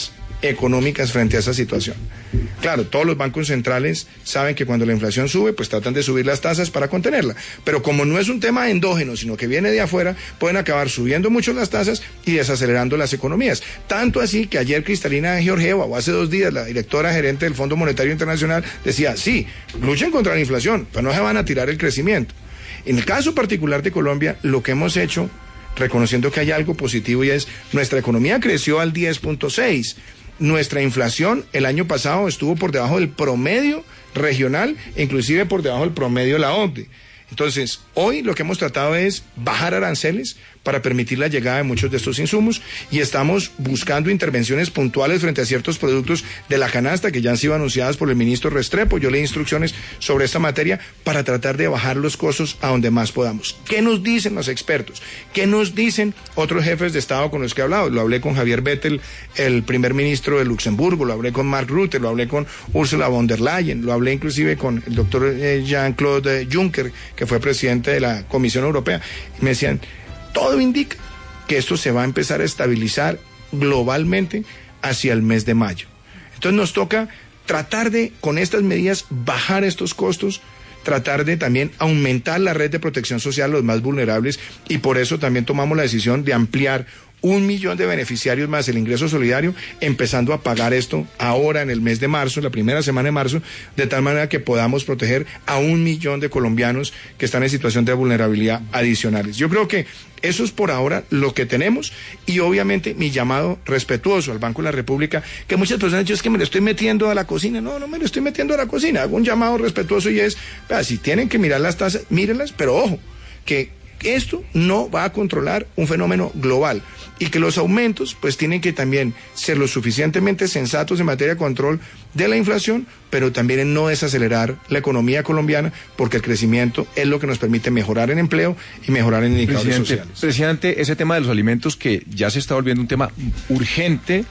económicas frente a esa situación. Claro, todos los bancos centrales saben que cuando la inflación sube, pues tratan de subir las tasas para contenerla. Pero como no es un tema endógeno, sino que viene de afuera, pueden acabar subiendo mucho las tasas y desacelerando las economías. Tanto así que ayer Cristalina Georgieva, o hace 2 días, la directora gerente del Fondo Monetario Internacional, decía, sí, luchen contra la inflación, pero no se van a tirar el crecimiento. En el caso particular de Colombia, lo que hemos hecho, reconociendo que hay algo positivo, y es, nuestra economía creció al 10.6%. Nuestra inflación el año pasado estuvo por debajo del promedio regional e inclusive por debajo del promedio de la OCDE. Entonces, hoy lo que hemos tratado es bajar aranceles para permitir la llegada de muchos de estos insumos y estamos buscando intervenciones puntuales frente a ciertos productos de la canasta que ya han sido anunciadas por el ministro Restrepo. Yo le di instrucciones sobre esta materia para tratar de bajar los costos a donde más podamos. ¿Qué nos dicen los expertos? ¿Qué nos dicen otros jefes de Estado con los que he hablado? Lo hablé con Javier Bettel, el primer ministro de Luxemburgo, lo hablé con Mark Rutte, lo hablé con Ursula von der Leyen, lo hablé inclusive con el doctor Jean-Claude Juncker, que fue presidente de la Comisión Europea. Y me decían, todo indica que esto se va a empezar a estabilizar globalmente hacia el mes de mayo. Entonces nos toca tratar de, con estas medidas, bajar estos costos, tratar de también aumentar la red de protección social a los más vulnerables, y por eso también tomamos la decisión de ampliar 1 millón de beneficiarios más el ingreso solidario, empezando a pagar esto ahora en el mes de marzo, la primera semana de marzo, de tal manera que podamos proteger a 1 millón de colombianos que están en situación de vulnerabilidad adicionales. Yo creo que eso es por ahora lo que tenemos, y obviamente mi llamado respetuoso al Banco de la República, que muchas personas dicen, es que me lo estoy metiendo a la cocina. No me lo estoy metiendo a la cocina, hago un llamado respetuoso, y es, si tienen que mirar las tasas, mírenlas, pero ojo, que esto no va a controlar un fenómeno global, y que los aumentos pues tienen que también ser lo suficientemente sensatos en materia de control de la inflación, pero también en no desacelerar la economía colombiana, porque el crecimiento es lo que nos permite mejorar en empleo y mejorar en indicadores sociales. Presidente, ese tema de los alimentos que ya se está volviendo un tema urgente,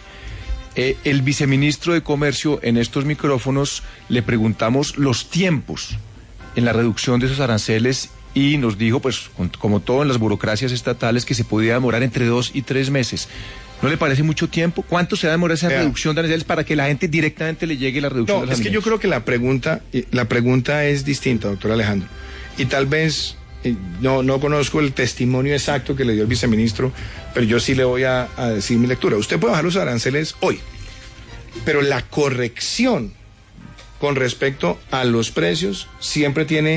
el viceministro de Comercio en estos micrófonos le preguntamos los tiempos en la reducción de esos aranceles, y nos dijo, pues, como todo en las burocracias estatales, que se podía demorar entre 2 y 3 meses. ¿No le parece mucho tiempo? ¿Cuánto se va a demorar esa reducción de aranceles para que la gente directamente le llegue la reducción de los alimentos? Es que yo creo que la pregunta es distinta, doctor Alejandro. Y tal vez, no conozco el testimonio exacto que le dio el viceministro, pero yo sí le voy a decir mi lectura. Usted puede bajar los aranceles hoy, pero la corrección con respecto a los precios siempre tiene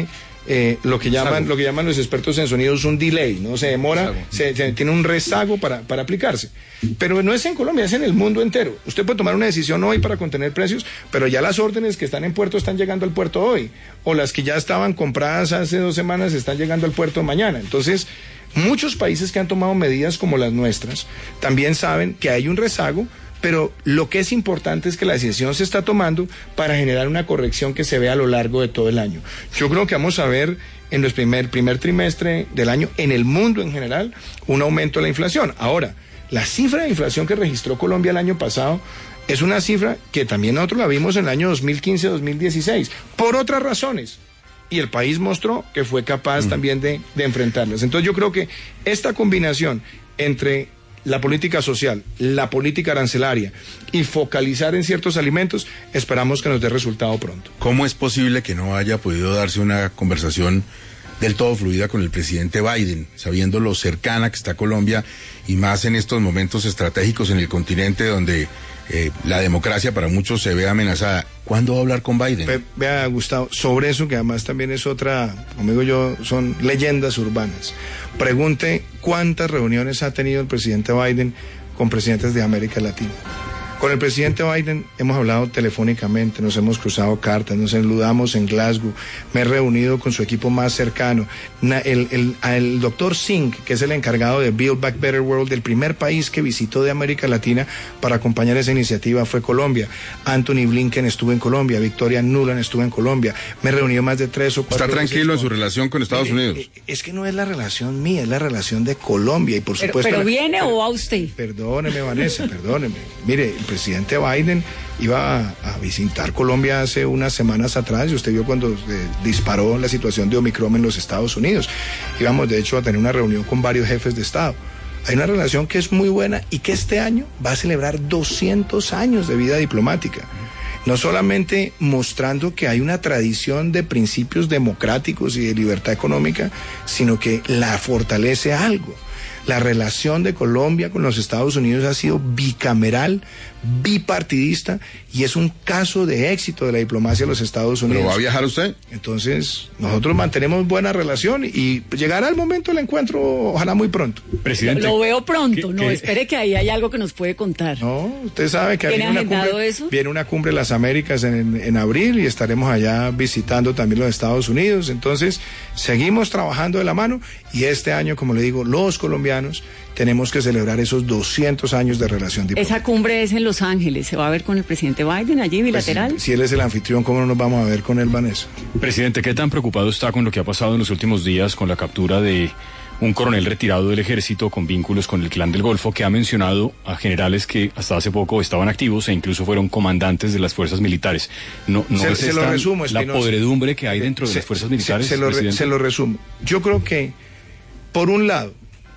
lo que llaman los expertos en sonidos un delay, ¿no? Se demora, tiene un rezago para aplicarse. Pero no es en Colombia, es en el mundo entero. Usted puede tomar una decisión hoy para contener precios, pero ya las órdenes que están en puerto están llegando al puerto hoy, o las que ya estaban compradas hace 2 semanas están llegando al puerto mañana. Entonces, muchos países que han tomado medidas como las nuestras también saben que hay un rezago, pero lo que es importante es que la decisión se está tomando para generar una corrección que se vea a lo largo de todo el año. Yo creo que vamos a ver en el primer trimestre del año, en el mundo en general, un aumento de la inflación. Ahora, la cifra de inflación que registró Colombia el año pasado es una cifra que también nosotros la vimos en el año 2015-2016, por otras razones. Y el país mostró que fue capaz también de enfrentarlas. Entonces yo creo que esta combinación entre la política social, la política arancelaria y focalizar en ciertos alimentos, esperamos que nos dé resultado pronto. ¿Cómo es posible que no haya podido darse una conversación del todo fluida con el presidente Biden, sabiendo lo cercana que está Colombia y más en estos momentos estratégicos en el continente donde la democracia para muchos se ve amenazada? ¿Cuándo va a hablar con Biden? Vea, Gustavo, sobre eso, que además también es otra, como digo yo, son leyendas urbanas. Pregunte cuántas reuniones ha tenido el presidente Biden con presidentes de América Latina. Con el presidente Biden hemos hablado telefónicamente, nos hemos cruzado cartas, nos saludamos en Glasgow, me he reunido con su equipo más cercano. El doctor Singh, que es el encargado de Build Back Better World, el primer país que visitó de América Latina para acompañar esa iniciativa fue Colombia. Anthony Blinken estuvo en Colombia, Victoria Nuland estuvo en Colombia. Me he reunido más de 3 o 4 ¿Está tranquilo en su relación con Estados Unidos? Es que no es la relación mía, es la relación de Colombia y por supuesto... ¿Pero viene o va usted? Perdóneme, Vanessa, perdóneme. Mire, el presidente Biden iba a visitar Colombia hace unas semanas atrás, y usted vio cuando disparó la situación de Omicron en los Estados Unidos. Íbamos, de hecho, a tener una reunión con varios jefes de Estado. Hay una relación que es muy buena y que este año va a celebrar 200 años de vida diplomática. No solamente mostrando que hay una tradición de principios democráticos y de libertad económica, sino que la fortalece algo. La relación de Colombia con los Estados Unidos ha sido bicameral, bipartidista, y es un caso de éxito de la diplomacia de los Estados Unidos. ¿Pero va a viajar usted? Entonces, nosotros mantenemos buena relación y llegará el momento del encuentro, ojalá muy pronto. Presidente. Lo veo pronto, no, espere que ahí hay algo que nos puede contar. No, usted sabe que viene una cumbre de las Américas en abril y estaremos allá visitando también los Estados Unidos. Entonces, seguimos trabajando de la mano y este año, como le digo, los colombianos tenemos que celebrar esos 200 años de relación diplomática. Esa cumbre es en Los Ángeles, ¿se va a ver con el presidente Biden allí bilateral? Pues, si él es el anfitrión, ¿cómo no nos vamos a ver con él, Vanessa? Presidente, ¿qué tan preocupado está con lo que ha pasado en los últimos días con la captura de un coronel retirado del ejército con vínculos con el Clan del Golfo, que ha mencionado a generales que hasta hace poco estaban activos e incluso fueron comandantes de las fuerzas militares? ¿No es la podredumbre que hay dentro de las fuerzas militares? Se lo resumo. Yo creo que, por un lado,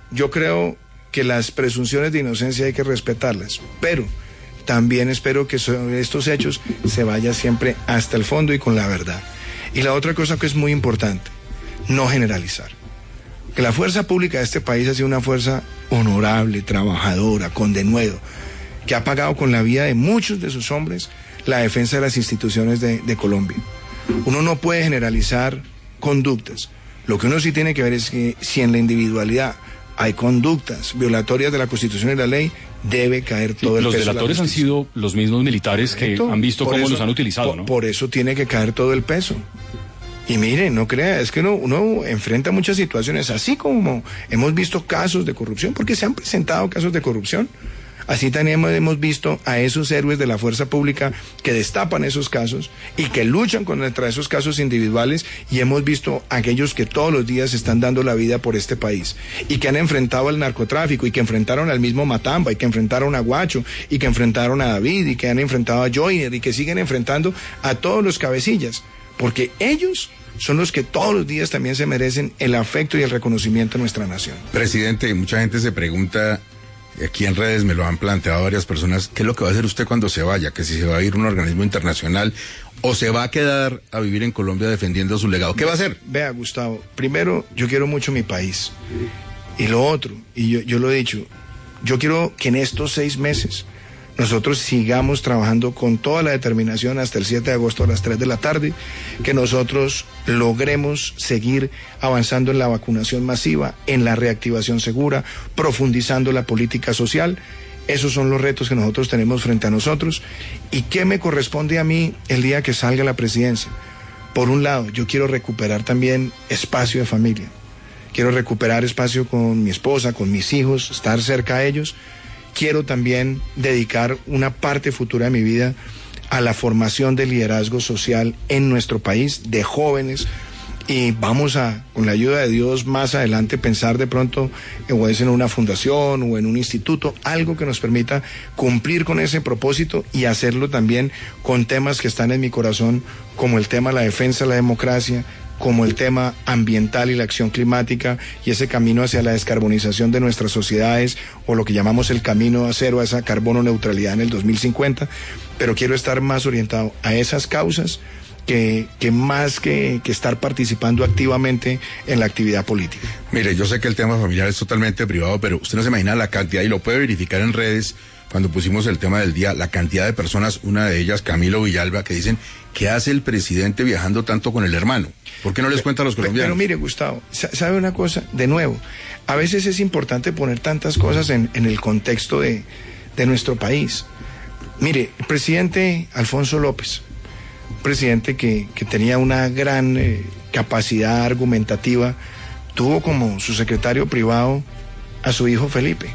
que las presunciones de inocencia hay que respetarlas, pero también espero que sobre estos hechos se vaya siempre hasta el fondo y con la verdad. Y la otra cosa que es muy importante, no generalizar. Que la fuerza pública de este país ha sido una fuerza honorable, trabajadora, con denuedo, que ha pagado con la vida de muchos de sus hombres la defensa de las instituciones de Colombia. Uno no puede generalizar conductas. Lo que uno sí tiene que ver es que si en la individualidad hay conductas violatorias de la Constitución y la ley, debe caer todo el peso. Los delatores han sido los mismos militares que han visto cómo los han utilizado, ¿no? Por eso tiene que caer todo el peso. Y miren, no crea, es que uno enfrenta muchas situaciones, así como hemos visto casos de corrupción, porque se han presentado casos de corrupción. Así también hemos visto a esos héroes de la fuerza pública que destapan esos casos y que luchan contra esos casos individuales, y hemos visto a aquellos que todos los días están dando la vida por este país y que han enfrentado al narcotráfico y que enfrentaron al mismo Matamba y que enfrentaron a Guacho y que enfrentaron a David y que han enfrentado a Joyner y que siguen enfrentando a todos los cabecillas, porque ellos son los que todos los días también se merecen el afecto y el reconocimiento de nuestra nación. Presidente, mucha gente se pregunta, aquí en redes me lo han planteado varias personas, ¿qué es lo que va a hacer usted cuando se vaya? Que si se va a ir a un organismo internacional o se va a quedar a vivir en Colombia defendiendo su legado. ¿Qué va a hacer? Vea, Gustavo, primero, yo quiero mucho mi país. Y lo otro, y yo lo he dicho, yo quiero que en estos 6 meses nosotros sigamos trabajando con toda la determinación hasta el 7 de agosto a las 3 de la tarde, que nosotros logremos seguir avanzando en la vacunación masiva, en la reactivación segura, profundizando la política social. Esos son los retos que nosotros tenemos frente a nosotros. ¿Y qué me corresponde a mí el día que salga la presidencia? Por un lado, yo quiero recuperar también espacio de familia. Quiero recuperar espacio con mi esposa, con mis hijos, estar cerca a ellos. Quiero también dedicar una parte futura de mi vida a la formación de liderazgo social en nuestro país, de jóvenes, y vamos a, con la ayuda de Dios, más adelante pensar de pronto en una fundación o en un instituto, algo que nos permita cumplir con ese propósito y hacerlo también con temas que están en mi corazón, como el tema de la defensa de la democracia, como el tema ambiental y la acción climática y ese camino hacia la descarbonización de nuestras sociedades, o lo que llamamos el camino a cero, a esa carbono neutralidad en el 2050, pero quiero estar más orientado a esas causas que más que estar participando activamente en la actividad política. Mire, yo sé que el tema familiar es totalmente privado, pero usted no se imagina la cantidad, y lo puede verificar en redes, cuando pusimos el tema del día, la cantidad de personas, una de ellas, Camilo Villalba, que dicen, ¿qué hace el presidente viajando tanto con el hermano? ¿Por qué no les cuenta a los colombianos? Pero mire, Gustavo, ¿sabe una cosa? De nuevo, a veces es importante poner tantas cosas en el contexto de nuestro país. Mire, el presidente Alfonso López, un presidente que tenía una gran capacidad argumentativa, tuvo como su secretario privado a su hijo Felipe.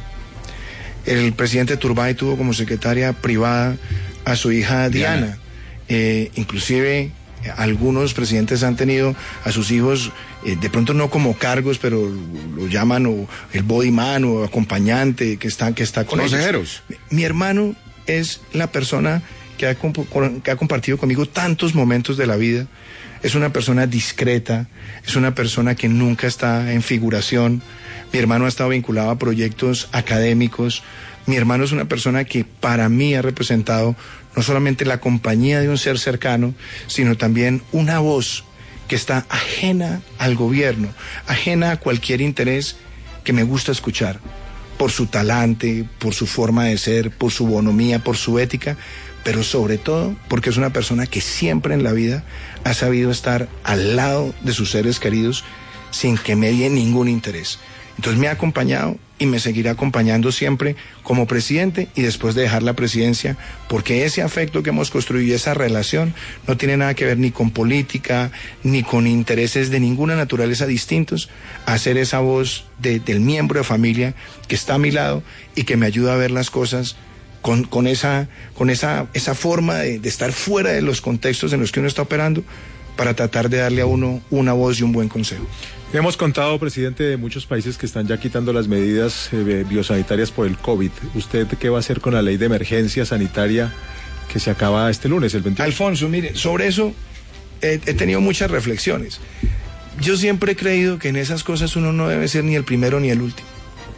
El presidente Turbay tuvo como secretaria privada a su hija Diana. Inclusive algunos presidentes han tenido a sus hijos, de pronto no como cargos, pero lo llaman o el bodyman o acompañante que está con consejeros. Ellos. Mi hermano es la persona que ha compartido conmigo tantos momentos de la vida. es una persona discreta, es una persona que nunca está en figuración. Mi hermano ha estado vinculado a proyectos académicos. Mi hermano es una persona que para mí ha representado no solamente la compañía de un ser cercano, sino también una voz que está ajena al gobierno, ajena a cualquier interés, que me gusta escuchar, por su talante, por su forma de ser, por su bonomía, por su ética, pero sobre todo porque es una persona que siempre en la vida ha sabido estar al lado de sus seres queridos sin que medie ningún interés. Entonces me ha acompañado y me seguirá acompañando siempre como presidente y después de dejar la presidencia, porque ese afecto que hemos construido, esa relación, no tiene nada que ver ni con política, ni con intereses de ninguna naturaleza distintos, a ser esa voz del miembro de familia que está a mi lado y que me ayuda a ver las cosas con esa forma de estar fuera de los contextos en los que uno está operando, para tratar de darle a uno una voz y un buen consejo. Hemos contado, presidente, de muchos países que están ya quitando las medidas biosanitarias por el COVID. ¿Usted qué va a hacer con la ley de emergencia sanitaria que se acaba este lunes, el 21? Alfonso, mire, sobre eso he tenido muchas reflexiones. Yo siempre he creído que en esas cosas uno no debe ser ni el primero ni el último.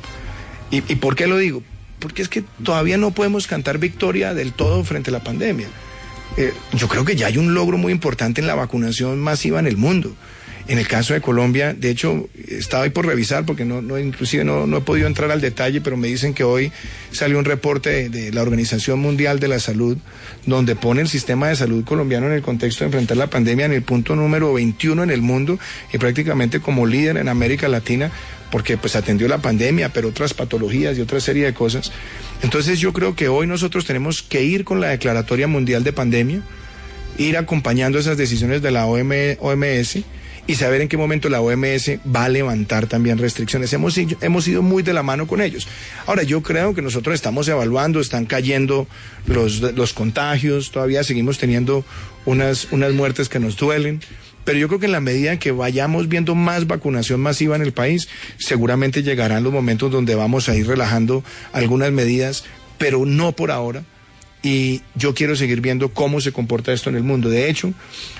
¿Y por qué lo digo? Porque es que todavía no podemos cantar victoria del todo frente a la pandemia. Yo creo que ya hay un logro muy importante en la vacunación masiva en el mundo. En el caso de Colombia, de hecho, estaba ahí por revisar porque inclusive no he podido entrar al detalle, pero me dicen que hoy salió un reporte de la Organización Mundial de la Salud donde pone el sistema de salud colombiano en el contexto de enfrentar la pandemia en el punto número 21 en el mundo y prácticamente como líder en América Latina, porque pues atendió la pandemia, pero otras patologías y otra serie de cosas. Entonces yo creo que hoy nosotros tenemos que ir con la Declaratoria Mundial de Pandemia, ir acompañando esas decisiones de la OMS y saber en qué momento la OMS va a levantar también restricciones. Hemos ido muy de la mano con ellos. Ahora, yo creo que nosotros estamos evaluando, están cayendo los contagios, todavía seguimos teniendo unas muertes que nos duelen, pero yo creo que en la medida en que vayamos viendo más vacunación masiva en el país, seguramente llegarán los momentos donde vamos a ir relajando algunas medidas, pero no por ahora. Y yo quiero seguir viendo cómo se comporta esto en el mundo. De hecho,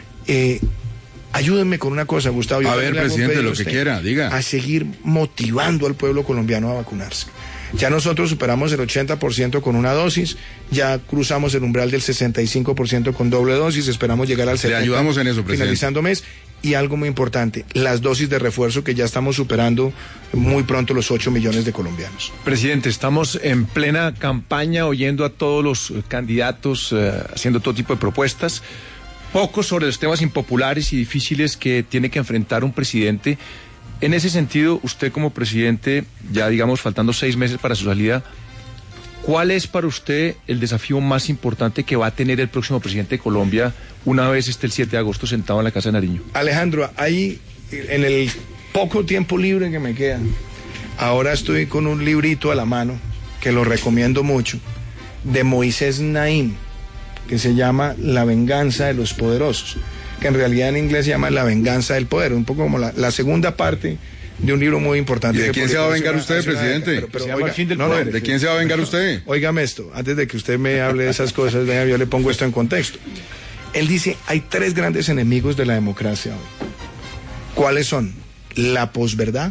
ayúdenme con una cosa, Gustavo. A ver, presidente, lo que quiera, diga. A seguir motivando al pueblo colombiano a vacunarse. Ya nosotros superamos el 80% con una dosis, ya cruzamos el umbral del 65% con doble dosis, esperamos llegar al 70%. Le ayudamos en eso, presidente. Finalizando mes. Y algo muy importante, las dosis de refuerzo que ya estamos superando muy pronto los 8 millones de colombianos. Presidente, estamos en plena campaña oyendo a todos los candidatos haciendo todo tipo de propuestas. Poco sobre los temas impopulares y difíciles que tiene que enfrentar un presidente. En ese sentido, usted como presidente, ya digamos faltando 6 meses para su salida, ¿cuál es para usted el desafío más importante que va a tener el próximo presidente de Colombia una vez esté el 7 de agosto sentado en la Casa de Nariño? Alejandro, ahí en el poco tiempo libre que me queda, ahora estoy con un librito a la mano, que lo recomiendo mucho, de Moisés Naim, que se llama La venganza de los poderosos, que en realidad en inglés se llama La venganza del poder, un poco como la segunda parte de un libro muy importante. ¿Y de quién se va a vengar usted, presidente? Pero se llama El fin del poder. ¿De quién se va a vengar usted? Óigame esto, antes de que usted me hable de esas cosas, venga, yo le pongo esto en contexto. Él dice, hay 3 grandes enemigos de la democracia hoy. ¿Cuáles son? La posverdad,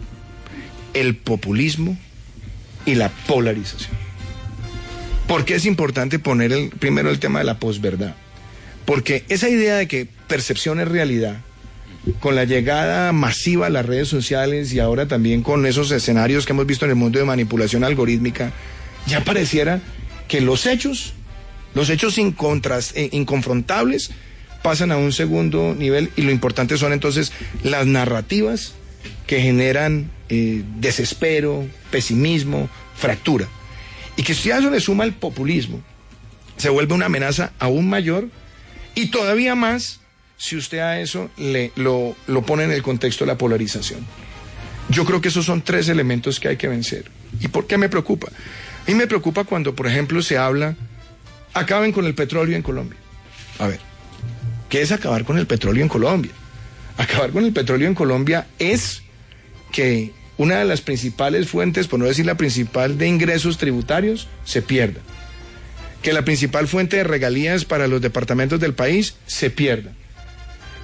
el populismo y la polarización. ¿Por qué es importante poner primero el tema de la posverdad? Porque esa idea de que percepción es realidad, con la llegada masiva a las redes sociales y ahora también con esos escenarios que hemos visto en el mundo de manipulación algorítmica, ya pareciera que los hechos inconfrontables pasan a un segundo nivel y lo importante son entonces las narrativas que generan desespero, pesimismo, fractura. Y que si a eso le suma el populismo, se vuelve una amenaza aún mayor y todavía más si usted a eso lo pone en el contexto de la polarización. Yo creo que esos son 3 elementos que hay que vencer. ¿Y por qué me preocupa? A mí me preocupa cuando, por ejemplo, se habla, acaben con el petróleo en Colombia. A ver, ¿qué es acabar con el petróleo en Colombia? Acabar con el petróleo en Colombia es que una de las principales fuentes, por no decir la principal, de ingresos tributarios se pierda. Que la principal fuente de regalías para los departamentos del país se pierda.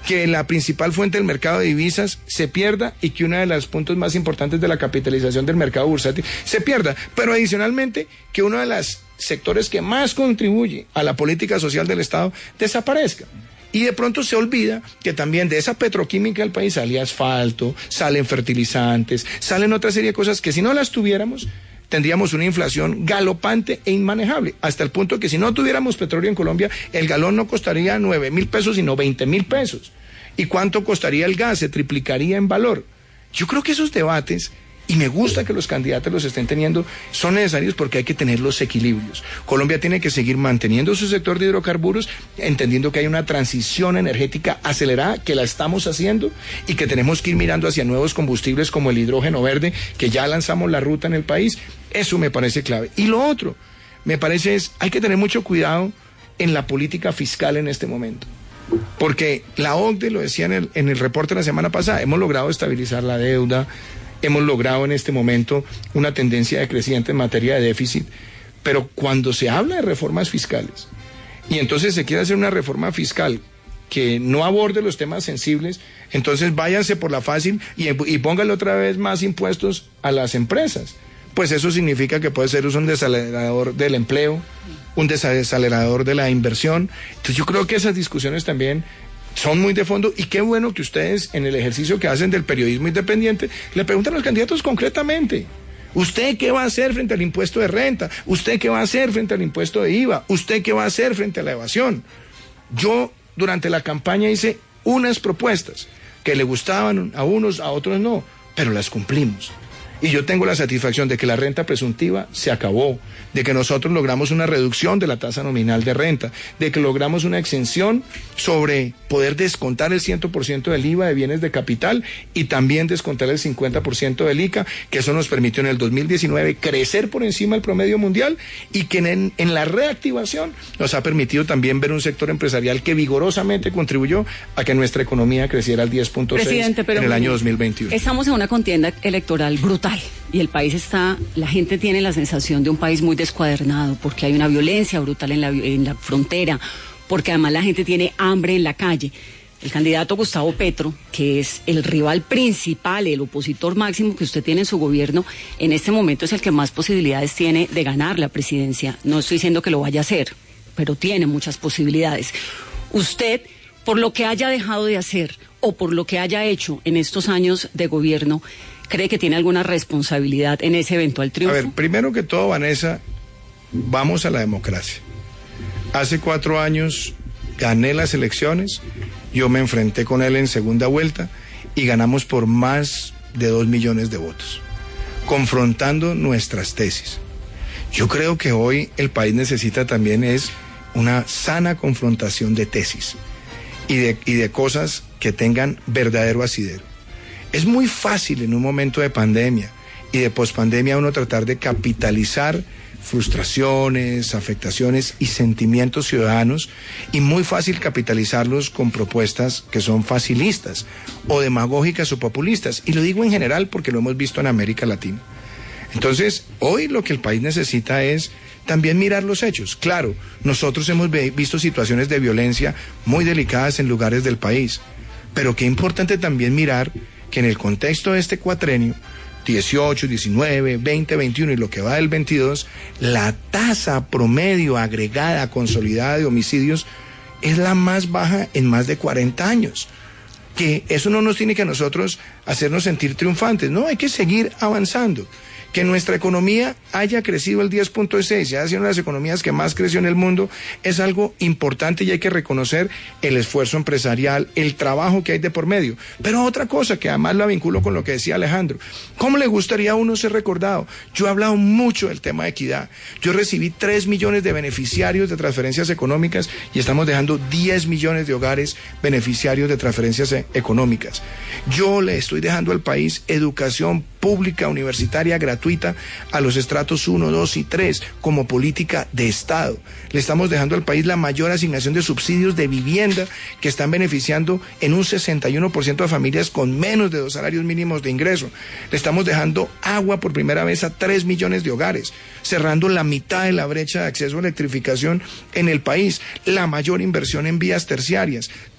que la principal fuente del mercado de divisas se pierda y que uno de los puntos más importantes de la capitalización del mercado bursátil se pierda. Pero adicionalmente, que uno de los sectores que más contribuye a la política social del Estado desaparezca. Y de pronto se olvida que también de esa petroquímica del país sale asfalto, salen fertilizantes, salen otra serie de cosas que si no las tuviéramos, tendríamos una inflación galopante e inmanejable, hasta el punto que si no tuviéramos petróleo en Colombia, el galón no costaría 9.000 pesos, sino 20.000 pesos. ¿Y cuánto costaría el gas? Se triplicaría en valor. Yo creo que esos debates, y me gusta que los candidatos los estén teniendo, son necesarios porque hay que tener los equilibrios. Colombia tiene que seguir manteniendo su sector de hidrocarburos, entendiendo que hay una transición energética acelerada, que la estamos haciendo, y que tenemos que ir mirando hacia nuevos combustibles como el hidrógeno verde, que ya lanzamos la ruta en el país. Eso me parece clave. Y lo otro, me parece hay que tener mucho cuidado en la política fiscal en este momento. Porque la OCDE lo decía en el reporte de la semana pasada, hemos logrado estabilizar la deuda, hemos logrado en este momento una tendencia decreciente en materia de déficit, pero cuando se habla de reformas fiscales, y entonces se quiere hacer una reforma fiscal que no aborde los temas sensibles, entonces váyanse por la fácil y póngale otra vez más impuestos a las empresas. Pues eso significa que puede ser un desacelerador del empleo, un desacelerador de la inversión. Entonces yo creo que esas discusiones también son muy de fondo, y qué bueno que ustedes en el ejercicio que hacen del periodismo independiente le preguntan a los candidatos concretamente: ¿usted qué va a hacer frente al impuesto de renta? ¿Usted qué va a hacer frente al impuesto de IVA? ¿Usted qué va a hacer frente a la evasión? Yo durante la campaña hice unas propuestas que le gustaban a unos, a otros no, pero las cumplimos. Y yo tengo la satisfacción de que la renta presuntiva se acabó, de que nosotros logramos una reducción de la tasa nominal de renta, de que logramos una exención sobre poder descontar el 100% del IVA de bienes de capital y también descontar el 50% del ICA, que eso nos permitió en el 2019 crecer por encima del promedio mundial, y que en la reactivación nos ha permitido también ver un sector empresarial que vigorosamente contribuyó a que nuestra economía creciera al 10.6 en el año 2021. Estamos en una contienda electoral brutal. Y el país la gente tiene la sensación de un país muy descuadernado, porque hay una violencia brutal en la frontera, porque además la gente tiene hambre en la calle. El candidato Gustavo Petro, que es el rival principal, el opositor máximo que usted tiene en su gobierno, en este momento es el que más posibilidades tiene de ganar la presidencia. No estoy diciendo que lo vaya a hacer, pero tiene muchas posibilidades. Usted, por lo que haya dejado de hacer o por lo que haya hecho en estos años de gobierno, ¿cree que tiene alguna responsabilidad en ese eventual triunfo? A ver, primero que todo, Vanessa, vamos a la democracia. Hace 4 años gané las elecciones, yo me enfrenté con él en segunda vuelta y ganamos por más de 2 millones de votos, confrontando nuestras tesis. Yo creo que hoy el país necesita también es una sana confrontación de tesis y de cosas que tengan verdadero asidero. Es muy fácil en un momento de pandemia y de pospandemia uno tratar de capitalizar frustraciones, afectaciones y sentimientos ciudadanos, y muy fácil capitalizarlos con propuestas que son facilistas o demagógicas o populistas. Y lo digo en general porque lo hemos visto en América Latina. Entonces, hoy lo que el país necesita es también mirar los hechos. Claro, nosotros hemos visto situaciones de violencia muy delicadas en lugares del país, pero qué importante también mirar que en el contexto de este cuatrenio, 18, 19, 20, 21 y lo que va del 22, la tasa promedio agregada, consolidada de homicidios es la más baja en más de 40 años. Que eso no nos tiene que a nosotros hacernos sentir triunfantes, no, hay que seguir avanzando. Que nuestra economía haya crecido el 10.6, ya sido una de las economías que más creció en el mundo, es algo importante y hay que reconocer el esfuerzo empresarial, el trabajo que hay de por medio. Pero otra cosa que además la vinculo con lo que decía Alejandro, ¿cómo le gustaría a uno ser recordado? Yo he hablado mucho del tema de equidad. Yo recibí 3 millones de beneficiarios de transferencias económicas y estamos dejando 10 millones de hogares beneficiarios de transferencias económicas. Yo le estoy dejando al país educación pública, universitaria, gratuita a los estratos 1, 2 y 3 como política de Estado. Le estamos dejando al país la mayor asignación de subsidios de vivienda que están beneficiando en un 61% a familias con menos de 2 salarios mínimos de ingreso. Le estamos dejando agua por primera vez a 3 millones de hogares, cerrando la mitad de la brecha de acceso a electrificación en el país, la mayor inversión en vías terciarias.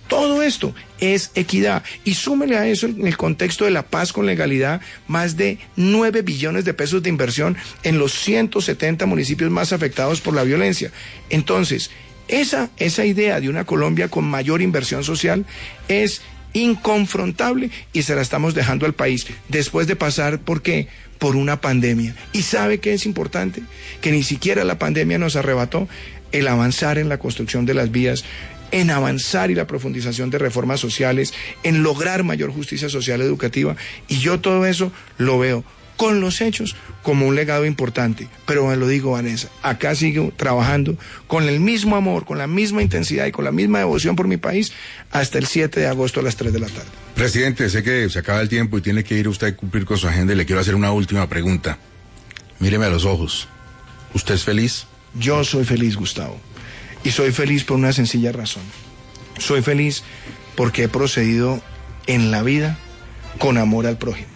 Todo esto es equidad. Y súmele a eso, en el contexto de la paz con legalidad, más de 9 billones de pesos de inversión en los 170 municipios más afectados por la violencia. Entonces, esa idea de una Colombia con mayor inversión social es inconfrontable y se la estamos dejando al país después de pasar, ¿por qué? Por una pandemia. ¿Y sabe qué es importante? Que ni siquiera la pandemia nos arrebató el avanzar en la construcción de las vías, en avanzar y la profundización de reformas sociales, en lograr mayor justicia social educativa, y yo todo eso lo veo con los hechos como un legado importante. Pero me lo digo, Vanessa, acá sigo trabajando con el mismo amor, con la misma intensidad y con la misma devoción por mi país hasta el 7 de agosto a las 3 de la tarde. Presidente, sé que se acaba el tiempo y tiene que ir usted a cumplir con su agenda y le quiero hacer una última pregunta. Míreme a los ojos. ¿Usted es feliz? Yo soy feliz, Gustavo. Y soy feliz por una sencilla razón. Soy feliz porque he procedido en la vida con amor al prójimo.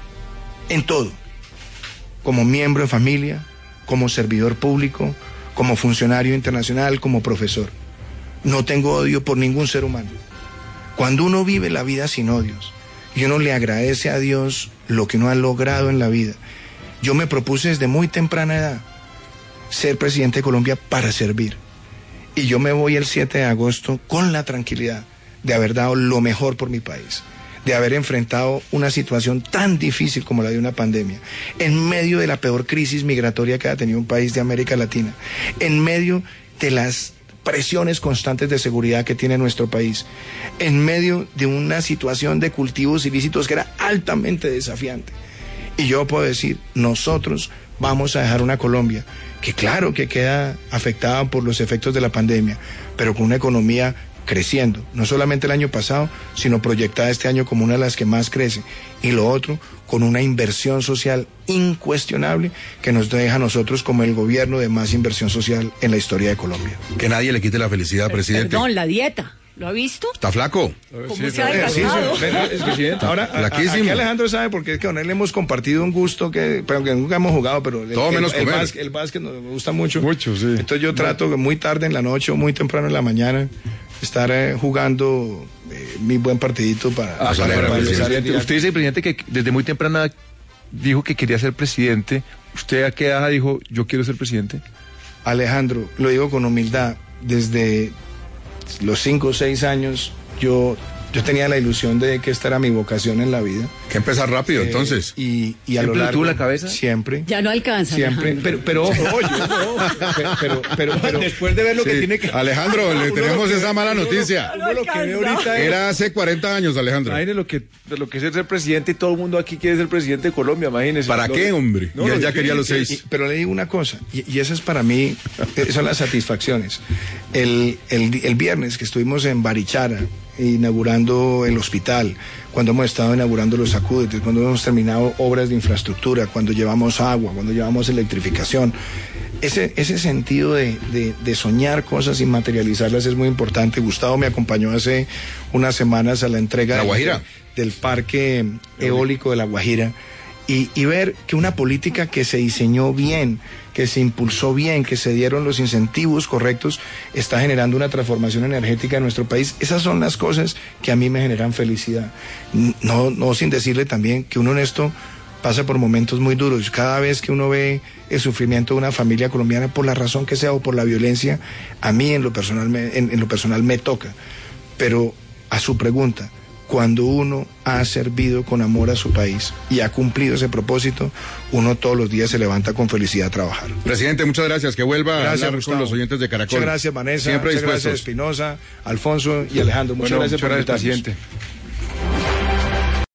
En todo. Como miembro de familia, como servidor público, como funcionario internacional, como profesor. No tengo odio por ningún ser humano. Cuando uno vive la vida sin odios y uno le agradece a Dios lo que uno ha logrado en la vida. Yo me propuse desde muy temprana edad ser presidente de Colombia para servir. Y yo me voy el 7 de agosto con la tranquilidad de haber dado lo mejor por mi país, de haber enfrentado una situación tan difícil como la de una pandemia, en medio de la peor crisis migratoria que ha tenido un país de América Latina, en medio de las presiones constantes de seguridad que tiene nuestro país, en medio de una situación de cultivos ilícitos que era altamente desafiante. Y yo puedo decir, nosotros vamos a dejar una Colombia que claro que queda afectada por los efectos de la pandemia, pero con una economía creciendo, no solamente el año pasado, sino proyectada este año como una de las que más crece, y lo otro, con una inversión social incuestionable que nos deja a nosotros como el gobierno de más inversión social en la historia de Colombia. Que nadie le quite la felicidad, presidente. Perdón, la dieta. ¿Lo ha visto? ¿Está flaco? ¿Cómo se ha adelgazado? Ahora, aquí Alejandro sabe, porque es que con él hemos compartido un gusto pero que nunca hemos jugado, pero el básquet nos gusta mucho. Mucho, sí. Entonces yo trato muy tarde en la noche o muy temprano en la mañana estar jugando mi buen partidito para empezar. Usted dice, presidente, que desde muy temprana dijo que quería ser presidente. ¿Usted a qué edad dijo, yo quiero ser presidente? Alejandro, lo digo con humildad, desde los 5 o 6 años yo tenía la ilusión de que esta era mi vocación en la vida. Que empezar rápido, entonces. Y a lo largo. ¿Tuvo la cabeza? Siempre. Ya no alcanza. Siempre. Pero después de ver lo que tiene que. Alejandro, le tenemos esa mala noticia. Uno lo que ve ahorita era hace 40 años, Alejandro. Imagínese lo que es ser presidente, y todo el mundo aquí quiere ser presidente de Colombia, imagínese. ¿Para qué, hombre? No, ya quería los 6. Pero le digo una cosa, y esa es para mí, son las satisfacciones. El viernes que estuvimos en Barichara, inaugurando el hospital, cuando hemos estado inaugurando los acúdetes, cuando hemos terminado obras de infraestructura, cuando llevamos agua, cuando llevamos electrificación, ese sentido de soñar cosas y materializarlas es muy importante. Gustavo me acompañó hace unas semanas a la entrega ¿La Guajira? del parque eólico de La Guajira, y ver que una política que se diseñó bien, que se impulsó bien, que se dieron los incentivos correctos, está generando una transformación energética en nuestro país. Esas son las cosas que a mí me generan felicidad. No sin decirle también que uno en esto pasa por momentos muy duros. Cada vez que uno ve el sufrimiento de una familia colombiana, por la razón que sea o por la violencia, a mí en lo personal me toca. Pero a su pregunta, cuando uno ha servido con amor a su país y ha cumplido ese propósito, uno todos los días se levanta con felicidad a trabajar. Presidente, muchas gracias. Que vuelva a hablar Gustavo, con los oyentes de Caracol. Muchas gracias, Vanessa. Siempre muchas dispuestos. gracias, Espinosa, Alfonso y Alejandro. Muchas gracias por la invitación. Presidente.